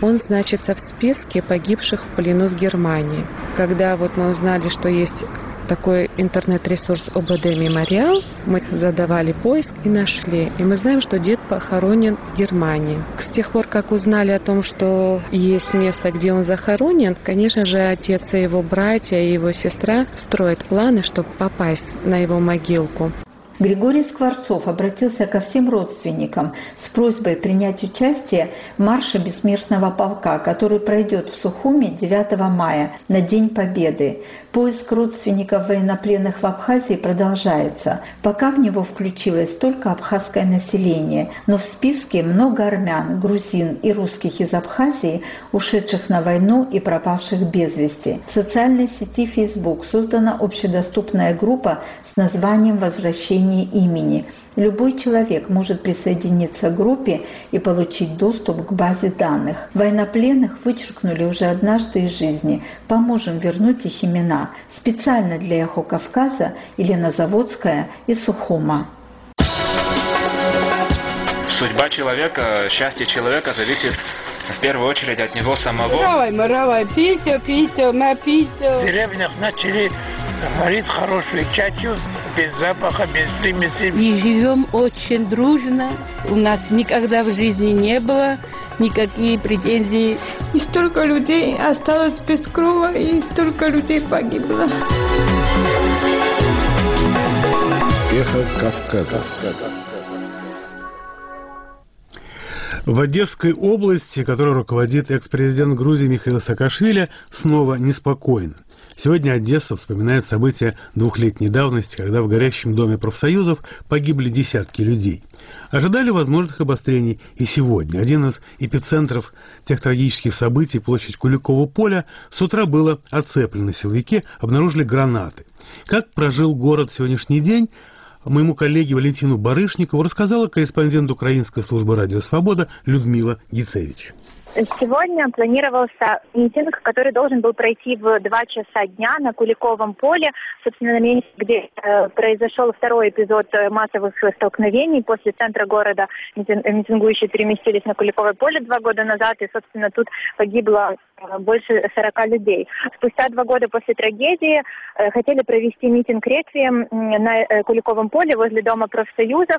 он значится в списке погибших в плену в Германии. Когда вот мы узнали, что есть такой интернет-ресурс ОБД «Мемориал», мы задавали поиск и нашли. И мы знаем, что дед похоронен в Германии. С тех пор, как узнали о том, что есть место, где он захоронен, конечно же, отец и его братья и его сестра строят планы, чтобы попасть на его могилку. Григорий Скворцов обратился ко всем родственникам с просьбой принять участие в марше Бессмертного полка, который пройдет в Сухуми 9 мая, на День Победы. Поиск родственников военнопленных в Абхазии продолжается. Пока в него включилось только абхазское население, но в списке много армян, грузин и русских из Абхазии, ушедших на войну и пропавших без вести. В социальной сети Facebook создана общедоступная группа с названием «Возвращение имени». Любой человек может присоединиться к группе и получить доступ к базе данных. Военнопленных вычеркнули уже однажды из жизни. Поможем вернуть их имена. Специально для «Эхо Кавказа» Елена Заводская из Сухума. Судьба человека, счастье человека зависит в первую очередь от него самого. Моровай, пить, напить. В деревнях начали варить хорошую чачу, без запаха, без примесей. И живем очень дружно. У нас никогда в жизни не было никаких претензий. И столько людей осталось без крова, и столько людей погибло. Эхо Кавказа. В Одесской области, которой руководит экс-президент Грузии Михаил Саакашвили, снова неспокойно. Сегодня Одесса вспоминает события двухлетней давности, когда в горящем доме профсоюзов погибли десятки людей. Ожидали возможных обострений и сегодня. Один из эпицентров тех трагических событий, площадь Куликового поля, с утра было оцеплено. Силовики обнаружили гранаты. Как прожил город сегодняшний день, моему коллеге Валентину Барышникову рассказала корреспондент Украинской службы «Радио Свобода» Людмила Гицевич. Сегодня планировался митинг, который должен был пройти в 2 часа дня на Куликовом поле, собственно, на месте, где произошел второй эпизод массовых столкновений. После центра города митингующие переместились на Куликовое поле 2 года назад, и, собственно, тут погибло больше 40 людей. Спустя 2 года после трагедии хотели провести митинг-реквием на Куликовом поле возле Дома профсоюзов,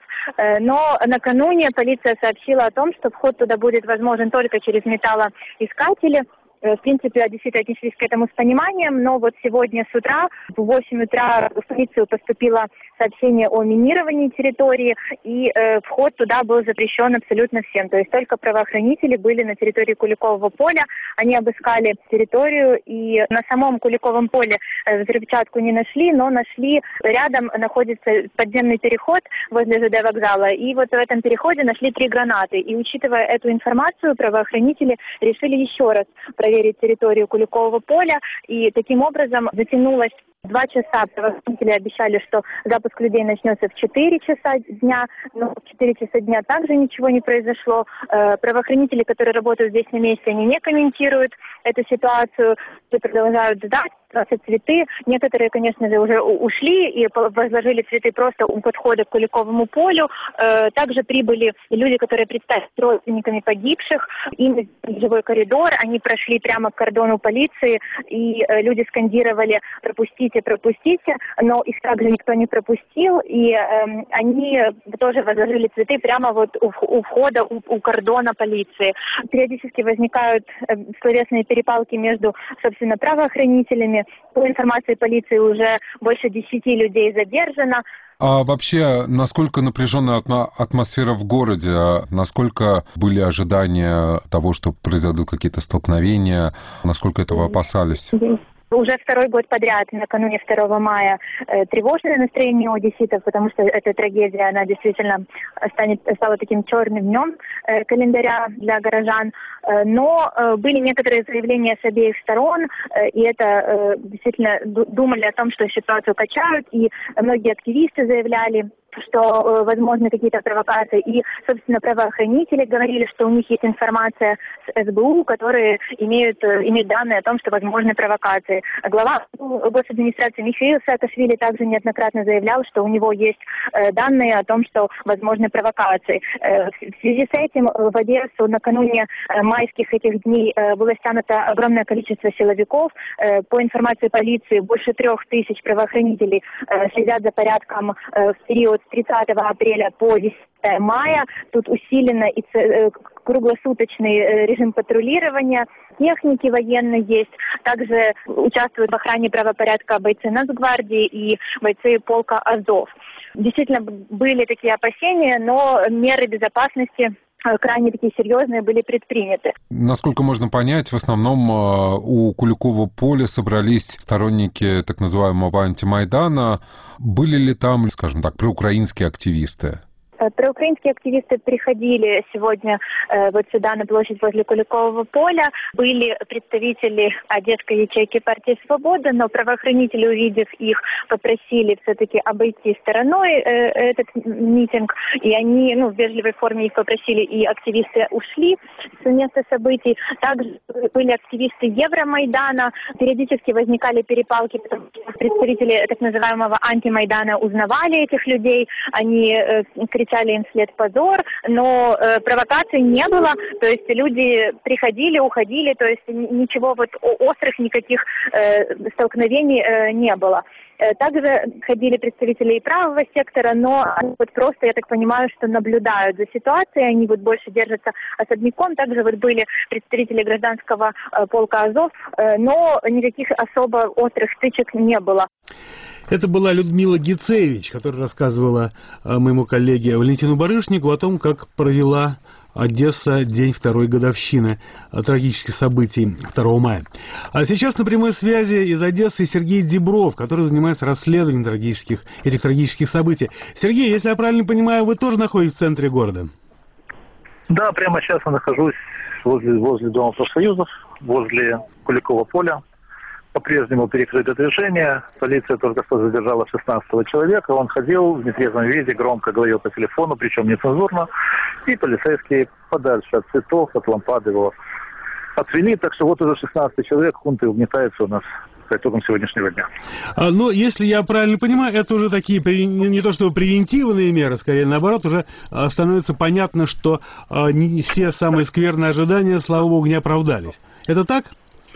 но накануне полиция сообщила о том, что вход туда будет возможен только через металлоискатели. В принципе, действительно отнеслись к этому с пониманием, но вот сегодня с утра, в 8 утра в полицию поступило сообщение о минировании территории, и вход туда был запрещен абсолютно всем. То есть только правоохранители были на территории Куликового поля, они обыскали территорию, и на самом Куликовом поле взрывчатку не нашли, но нашли, рядом находится подземный переход возле ЖД вокзала, и вот в этом переходе нашли 3 гранаты. И учитывая эту информацию, правоохранители решили еще раз проверить территорию Куликового поля, и таким образом затянулось 2 часа. Правоохранители обещали, что запуск людей начнется в 4 часа дня, но в 4 часа дня также ничего не произошло. Правоохранители, которые работают здесь на месте, они не комментируют эту ситуацию, продолжают ждать, бросать цветы. Некоторые, конечно же, уже ушли и возложили цветы просто у подхода к Куликовому полю. Также прибыли люди, которые представились родственниками погибших. Им живой коридор, они прошли прямо к кордону полиции, и люди скандировали «пропустите, пропустите», но их также никто не пропустил, и они тоже возложили цветы прямо вот у входа, у кордона полиции. Периодически возникают словесные перепалки между, собственно, правоохранителями. По информации полиции уже больше 10 людей задержано. А вообще, насколько напряженная атмосфера в городе? Насколько были ожидания того, что произойдут какие-то столкновения? Насколько этого опасались? Уже 2-й год подряд, накануне 2 мая, тревожное настроение у одесситов, потому что эта трагедия, она действительно стала таким черным днем календаря для горожан. Но были некоторые заявления с обеих сторон, и это действительно думали о том, что ситуацию качают, и многие активисты заявляли что возможны какие-то провокации. И, собственно, правоохранители говорили, что у них есть информация с СБУ, которые имеют данные о том, что возможны провокации. Глава госадминистрации Михаил Саакашвили также неоднократно заявлял, что у него есть данные о том, что возможны провокации. В связи с этим в Одессу накануне майских этих дней было стянуто огромное количество силовиков. По информации полиции, больше 3000 правоохранителей следят за порядком в период с 30 апреля по 10 мая. Тут усиленно и круглосуточный режим патрулирования. Техники военные есть. Также участвуют в охране правопорядка бойцы Нацгвардии и бойцы полка Азов. Действительно, были такие опасения, но меры безопасности крайне такие серьезные были предприняты. Насколько можно понять, в основном у Куликового поля собрались сторонники так называемого антимайдана. Были ли там, скажем так, проукраинские активисты? Проукраинские активисты приходили сегодня вот сюда, на площадь возле Куликового поля. Были представители Одесской ячейки партии «Свобода», но правоохранители, увидев их, попросили все-таки обойти стороной этот митинг. И они, в вежливой форме их попросили, и активисты ушли с места событий. Также были активисты Евромайдана. Периодически возникали перепалки, потому что представители так называемого антимайдана узнавали этих людей. Они кричали им вслед «позор», но провокаций не было, то есть люди приходили, уходили, то есть ничего острых никаких столкновений не было. Также ходили представители и правого сектора, но они просто, я так понимаю, что наблюдают за ситуацией, они больше держатся особняком. Также были представители гражданского полка Азов, но никаких особо острых стычек не было. Это была Людмила Гицевич, которая рассказывала моему коллеге Валентину Барышнику о том, как провела Одесса день второй годовщины трагических событий 2 мая. А сейчас на прямой связи из Одессы Сергей Дебров, который занимается расследованием этих трагических событий. Сергей, если я правильно понимаю, вы тоже находитесь в центре города? Да, прямо сейчас я нахожусь возле Дома профсоюзов, возле Куликового поля. По-прежнему перекрыто движение. Полиция только что задержала 16 человека. Он ходил в нетрезвом виде, громко говорил по телефону, причем нецензурно. И полицейские подальше от цветов, от лампад его отвели. Так что уже 16 человек хунты угнетаются у нас по итогам сегодняшнего дня. Но если я правильно понимаю, это уже такие не то чтобы превентивные меры, скорее наоборот, уже становится понятно, что не все самые скверные ожидания, слава богу, не оправдались. Это так?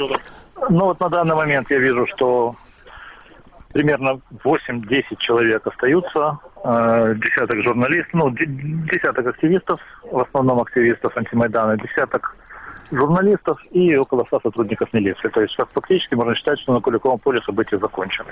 На данный момент я вижу, что примерно 8-10 человек остаются, десяток журналистов, десяток активистов, в основном активистов антимайдана, десяток журналистов и около 100 сотрудников милиции. То есть фактически можно считать, что на Куликовом поле события закончены.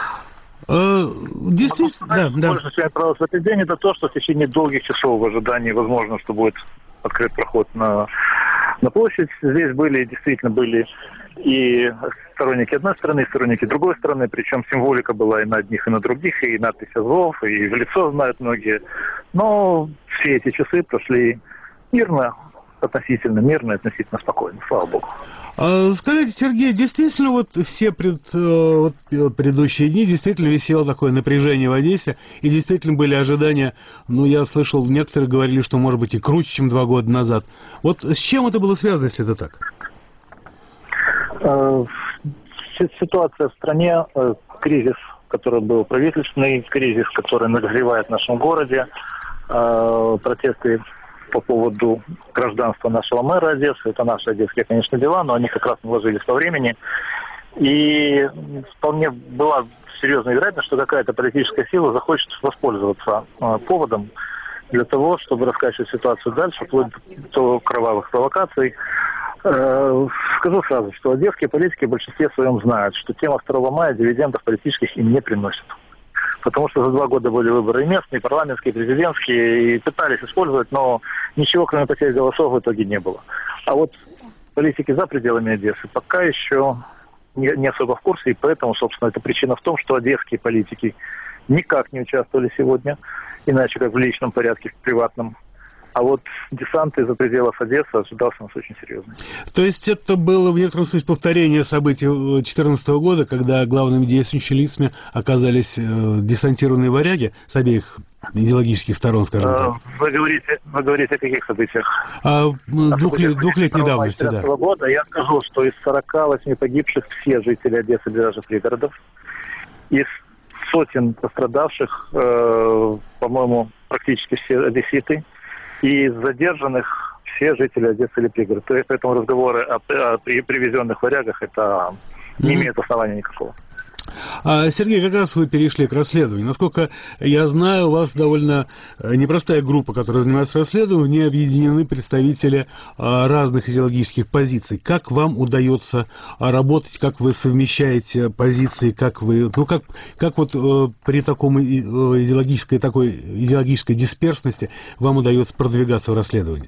Действительно, больше всего понравилось в этот день, это то, что в течение долгих часов в ожидании, возможно, что будет открыт проход на площадь. Здесь действительно были и сторонники одной стороны, и сторонники другой стороны, причем символика была и на одних, и на других, и надпись Азов, и в лицо знают многие. Но все эти часы прошли мирно, относительно спокойно, слава богу. Скажите, Сергей, действительно все предыдущие дни действительно висело такое напряжение в Одессе, и действительно были ожидания, я слышал, некоторые говорили, что может быть и круче, чем 2 года назад. С чем это было связано, если это так? Ситуация в стране, кризис, который был правительственный, кризис, который нагревает в нашем городе, протесты по поводу гражданства нашего мэра Одессы. Это наши одесские, конечно, дела, но они как раз наложились во времени. И вполне была серьезная вероятность, что какая-то политическая сила захочет воспользоваться поводом для того, чтобы раскачивать ситуацию дальше, вплоть до кровавых провокаций. Скажу сразу, что одесские политики в большинстве своем знают, что тема 2 мая дивидендов политических им не приносит. Потому что за 2 года были выборы и местные, и парламентские, и президентские, и пытались использовать, но ничего, кроме потери голосов, в итоге не было. А политики за пределами Одессы пока еще не особо в курсе, и поэтому, собственно, это причина в том, что одесские политики никак не участвовали сегодня, иначе как в личном порядке, в приватном, А вот десант из-за пределов Одессы ожидался у нас очень серьезный. То есть это было в некотором смысле повторение событий 2014 года, когда главными действующими лицами оказались десантированные варяги с обеих идеологических сторон, скажем так. Вы говорите о каких событиях? Двухлетней давности, да. Года. Я скажу, что из 48 погибших все жители Одессы, даже пригородов. Из сотен пострадавших, по-моему, практически все одесситы. И из задержанных все жители Одессы или пригородов. То есть поэтому разговоры о привезенных варягах это не имеет основания никакого. Сергей, как раз вы перешли к расследованию. Насколько я знаю, у вас довольно непростая группа, которая занимается расследованием, в ней объединены представители разных идеологических позиций. Как вам удается работать, как вы совмещаете позиции, как вот при такой идеологической дисперсности вам удается продвигаться в расследовании?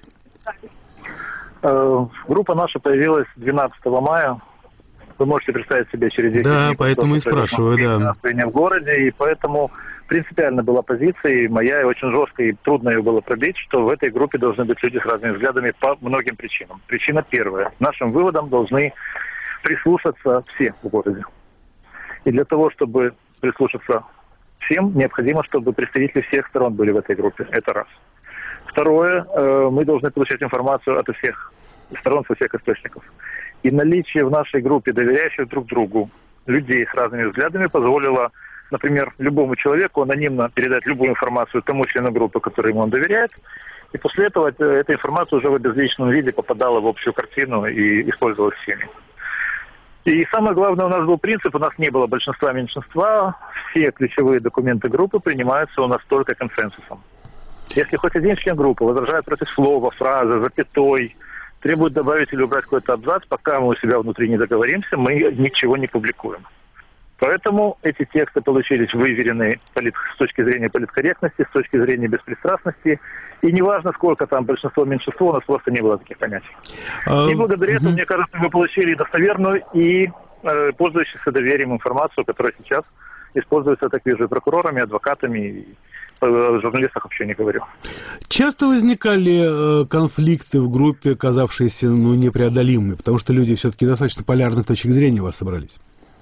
Группа наша появилась 12 мая. Вы можете представить себе через 10 дней. Да, поэтому и спрашиваю, да. В городе, и поэтому принципиально была позиция, и моя, и очень жесткая, и трудно ее было пробить, что в этой группе должны быть люди с разными взглядами по многим причинам. Причина первая. Нашим выводам должны прислушаться все в городе. И для того, чтобы прислушаться всем, необходимо, чтобы представители всех сторон были в этой группе. Это раз. Второе, мы должны получать информацию от всех сторон, со всех источников. И наличие в нашей группе доверяющих друг другу людей с разными взглядами позволило, например, любому человеку анонимно передать любую информацию тому члену группы, которому он доверяет, и после этого эта информация уже в обезличенном виде попадала в общую картину и использовалась всеми. И самое главное, у нас был принцип, у нас не было большинства-меньшинства, все ключевые документы группы принимаются у нас только консенсусом. Если хоть один член группы возражает против слова, фразы, запятой, требует добавить или убрать какой-то абзац, пока мы у себя внутри не договоримся, мы ничего не публикуем. Поэтому эти тексты получились выверенные с точки зрения политкорректности, с точки зрения беспристрастности. И неважно, сколько там большинство-меньшинство, у нас просто не было таких понятий. И благодаря этому, мне кажется, мы получили достоверную и пользующуюся доверием информацию, которая сейчас используется, так вижу, и прокурорами, и адвокатами, и о журналистах вообще не говорю. Часто возникали конфликты в группе, казавшиеся непреодолимыми, потому что люди все-таки достаточно полярных точек зрения у вас собрались?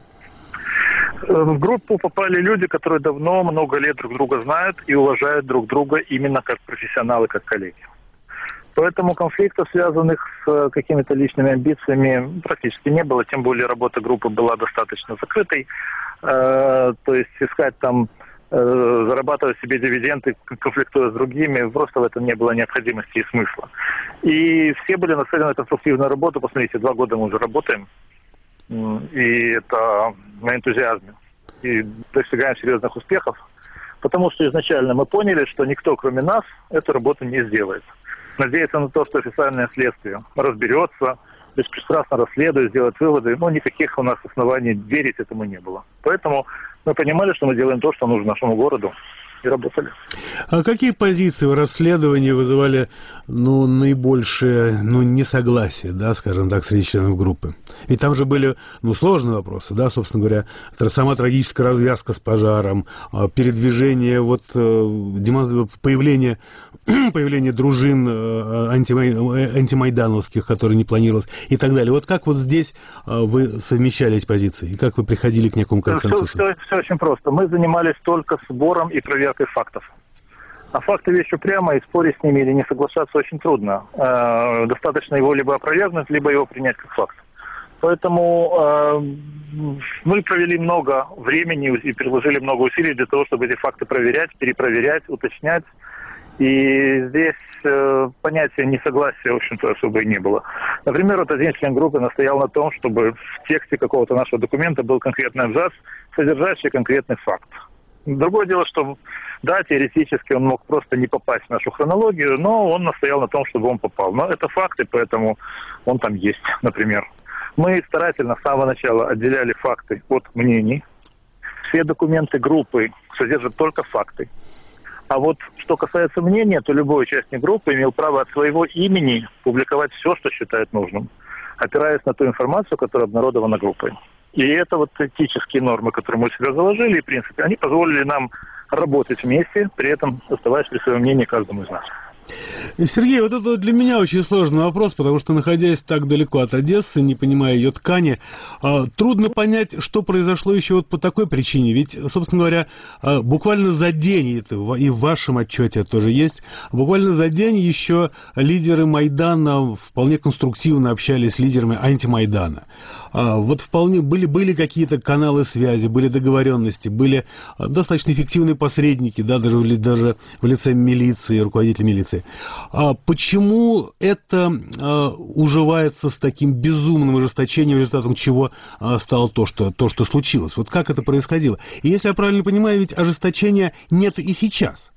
В группу попали люди, которые давно, много лет друг друга знают и уважают друг друга именно как профессионалы, как коллеги. Поэтому конфликтов, связанных с какими-то личными амбициями, практически не было, тем более работа группы была достаточно закрытой. То есть искать там, зарабатывать себе дивиденды, конфликтуя с другими, просто в этом не было необходимости и смысла. И все были нацелены на конструктивную работу. Посмотрите, 2 года мы уже работаем, и это на энтузиазме. И достигаем серьезных успехов, потому что изначально мы поняли, что никто, кроме нас, эту работу не сделает. Надеяться на то, что официальное следствие разберется, беспристрастно расследует, сделает выводы, но никаких у нас оснований верить этому не было. Поэтому мы понимали, что мы делаем то, что нужно нашему городу, и работали. А какие позиции в расследовании вызывали наибольшее несогласие, да, скажем так, среди членов группы? Ведь там же были сложные вопросы, да, собственно говоря, сама трагическая развязка с пожаром, передвижение, появление дружин антимайдановских, которые не планировалось, и так далее. Вот как вот здесь вы совмещали эти позиции, и как вы приходили к некому консенсусу? Все очень просто. Мы занимались только сбором и проверкой фактов. А факты вещь упрямая, и спорить с ними или не соглашаться очень трудно. Достаточно его либо опровергнуть, либо его принять как факт. Поэтому мы провели много времени и приложили много усилий для того, чтобы эти факты проверять, перепроверять, уточнять. И здесь понятия несогласия, в общем-то, особо и не было. Например, вот один член группы настоял на том, чтобы в тексте какого-то нашего документа был конкретный абзац, содержащий конкретный факт. Другое дело, что, да, теоретически он мог просто не попасть в нашу хронологию, но он настоял на том, чтобы он попал. Но это факты, поэтому он там есть, например. Мы старательно с самого начала отделяли факты от мнений. Все документы группы содержат только факты. А вот что касается мнения, то любой участник группы имел право от своего имени публиковать все, что считает нужным, опираясь на ту информацию, которая обнародована группой. И это вот этические нормы, которые мы у себя заложили, и, в принципе, они позволили нам работать вместе, при этом оставаясь при своем мнении каждому из нас. Сергей, вот это для меня очень сложный вопрос, потому что, находясь так далеко от Одессы, не понимая ее ткани, трудно понять, что произошло еще вот по такой причине. Ведь, собственно говоря, буквально за день, это и в вашем отчете это тоже есть, буквально за день еще лидеры Майдана вполне конструктивно общались с лидерами антимайдана. Вот вполне были какие-то каналы связи, были договоренности, были достаточно эффективные посредники, да, даже в лице милиции, руководителя милиции. Почему это уживается с таким безумным ожесточением, результатом чего стало то, что случилось? Вот как это происходило? И если я правильно понимаю, ведь ожесточения нет и сейчас.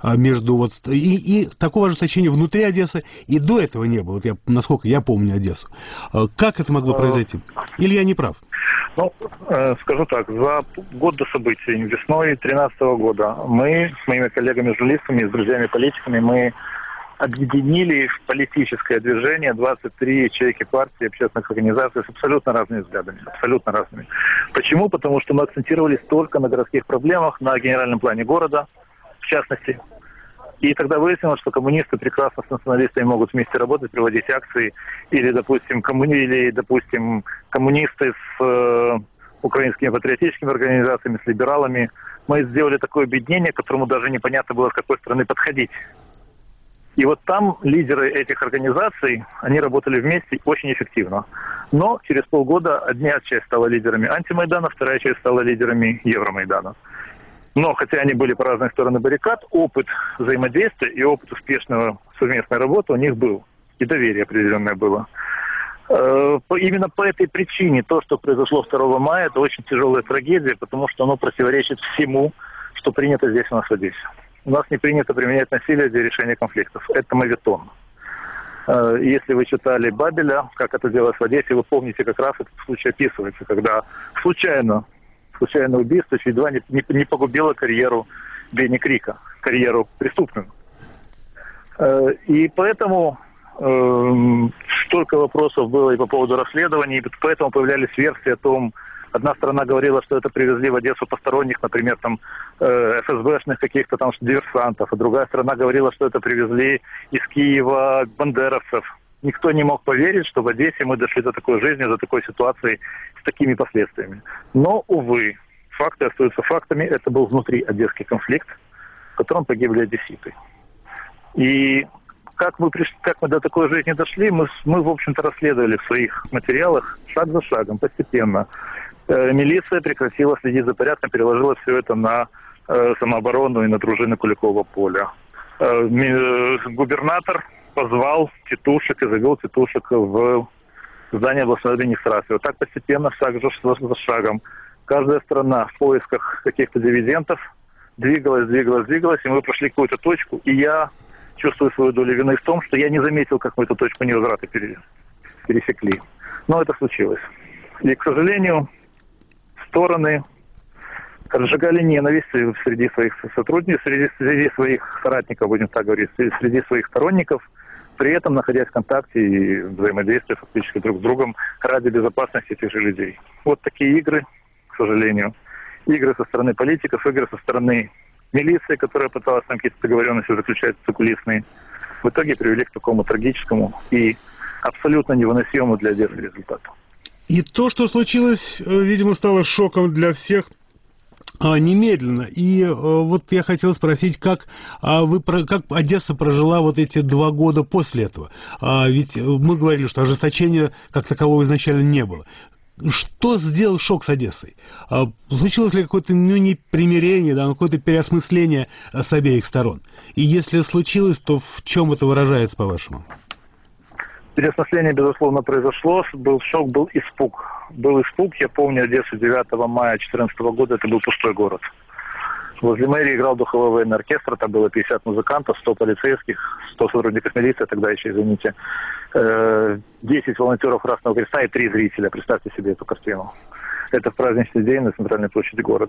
И такого ожесточения внутри Одессы и до этого не было, вот насколько я помню Одессу. Как это могло произойти? Или я не прав? Ну, скажу так, за год до событий, весной 2013 года, мы с моими коллегами-журналистами, с друзьями-политиками, мы объединили в политическое движение 23 ячейки партии, общественных организаций с абсолютно разными взглядами, абсолютно разными. Почему? Потому что мы акцентировались только на городских проблемах, на генеральном плане города, в частности. И тогда выяснилось, что коммунисты прекрасно с националистами могут вместе работать, проводить акции, или, допустим, коммунисты с украинскими патриотическими организациями, с либералами. Мы сделали такое объединение, к которому даже непонятно было, с какой стороны подходить. И вот там лидеры этих организаций, они работали вместе очень эффективно. Но через полгода одна часть стала лидерами антимайдана, вторая часть стала лидерами Евромайдана. Но хотя они были по разные стороны баррикад, опыт взаимодействия и опыт успешного совместной работы у них был. И доверие определенное было. Именно по этой причине то, что произошло 2 мая, это очень тяжелая трагедия, потому что оно противоречит всему, что принято здесь у нас в Одессе. У нас не принято применять насилие для решения конфликтов. Это моветон. Если вы читали Бабеля, как это делалось в Одессе, вы помните, как раз этот случай описывается, когда случайное убийство чуть едва не погубило карьеру Бенни Крика, карьеру преступную. И поэтому столько вопросов было и по поводу расследований, и поэтому появлялись версии о том, одна сторона говорила, что это привезли в Одессу посторонних, например, там ФСБшных каких-то там диверсантов, а другая сторона говорила, что это привезли из Киева бандеровцев. Никто не мог поверить, что в Одессе мы дошли до такой жизни, до такой ситуации с такими последствиями. Но, увы, факты остаются фактами. Это был внутри одесский конфликт, в котором погибли одесситы. И как мы до такой жизни дошли, мы в общем-то, расследовали в своих материалах шаг за шагом, постепенно. Милиция прекратила следить за порядком, переложила все это на самооборону и на дружины Куликового поля. Губернатор позвал тетушек и завел тетушек в здание областной администрации. Вот так постепенно, шаг за шагом, каждая страна в поисках каких-то дивидендов двигалась, и мы прошли какую-то точку, и я чувствую свою долю вины в том, что я не заметил, как мы эту точку невозврата пересекли. Но это случилось. И, к сожалению, стороны разжигали ненависть среди своих сотрудников, среди своих соратников, будем так говорить, среди своих сторонников, при этом находясь в контакте и взаимодействуя фактически друг с другом ради безопасности этих же людей. Вот такие игры, к сожалению. Игры со стороны политиков, игры со стороны милиции, которая пыталась там какие-то договоренности заключать закулисные, в итоге привели к такому трагическому и абсолютно невыносимому для Одессы результату. И то, что случилось, видимо, стало шоком для всех немедленно. И вот я хотел спросить, как Одесса прожила вот эти 2 года после этого? Ведь мы говорили, что ожесточения как такового изначально не было. Что сделал шок с Одессой? Случилось ли какое-то непримирение, какое-то переосмысление с обеих сторон? И если случилось, то в чем это выражается, по-вашему? Переосмысление, безусловно, произошло. Был шок, был испуг. Был испуг. Я помню Одессу 9 мая 2014 года. Это был пустой город. Возле мэрии играл духовой военный оркестр. Там было 50 музыкантов, 100 полицейских, 100 сотрудников милиции, тогда еще, извините, 10 волонтеров Красного Креста и 3 зрителя. Представьте себе эту картину. Это в праздничный день на центральной площади города.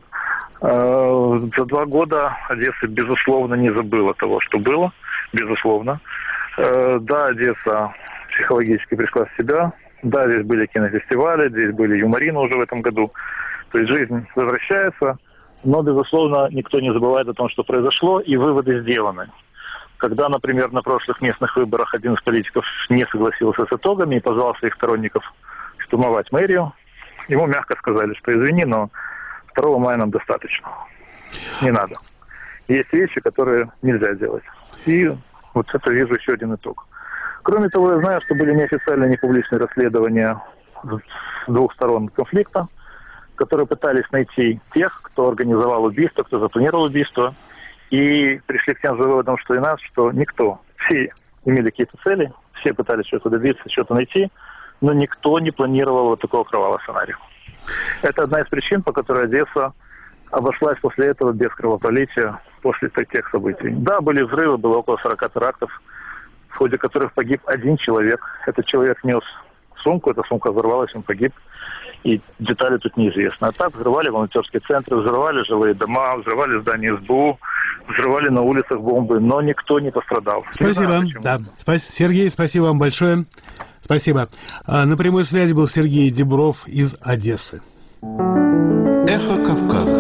За 2 года Одесса, безусловно, не забыла того, что было. Безусловно. Да, Одесса психологически пришла в себя. Да, здесь были кинофестивали, здесь были юморины уже в этом году. То есть жизнь возвращается, но, безусловно, никто не забывает о том, что произошло, и выводы сделаны. Когда, например, на прошлых местных выборах один из политиков не согласился с итогами и позвал своих сторонников штурмовать мэрию, ему мягко сказали, что извини, но 2 мая нам достаточно. Не надо. Есть вещи, которые нельзя делать. И вот это вижу еще один итог. Кроме того, я знаю, что были неофициальные, непубличные расследования с 2 сторон конфликта, которые пытались найти тех, кто организовал убийство, кто запланировал убийство, и пришли к тем же выводам, что и нас, что никто. Все имели какие-то цели, все пытались что-то добиться, что-то найти, но никто не планировал вот такого кровавого сценария. Это одна из причин, по которой Одесса обошлась после этого без кровопролития, после тех событий. Да, были взрывы, было около 40 терактов, в ходе которых погиб один человек. Этот человек нес сумку, эта сумка взорвалась, он погиб. И детали тут неизвестны. А так взрывали волонтерские центры, взрывали жилые дома, взрывали здания СБУ, взрывали на улицах бомбы, но никто не пострадал. Спасибо. Да. Сергей, спасибо вам большое. Спасибо. На прямой связи был Сергей Дебров из Одессы. Эхо Кавказа.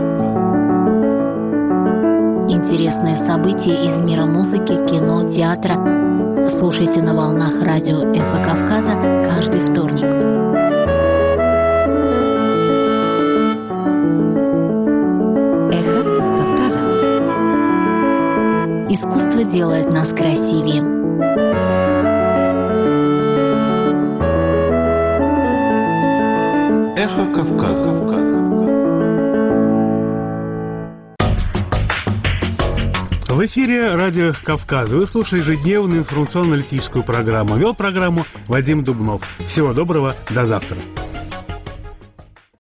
Интересные события из мира музыки, кино, театра. Слушайте на волнах радио Эхо Кавказа каждый вторник. Эхо Кавказа. Искусство делает нас красивее. Эхо Кавказа. В эфире радио «Кавказ». Вы слушаете ежедневную информационно-аналитическую программу. Вел программу Вадим Дубнов. Всего доброго, до завтра.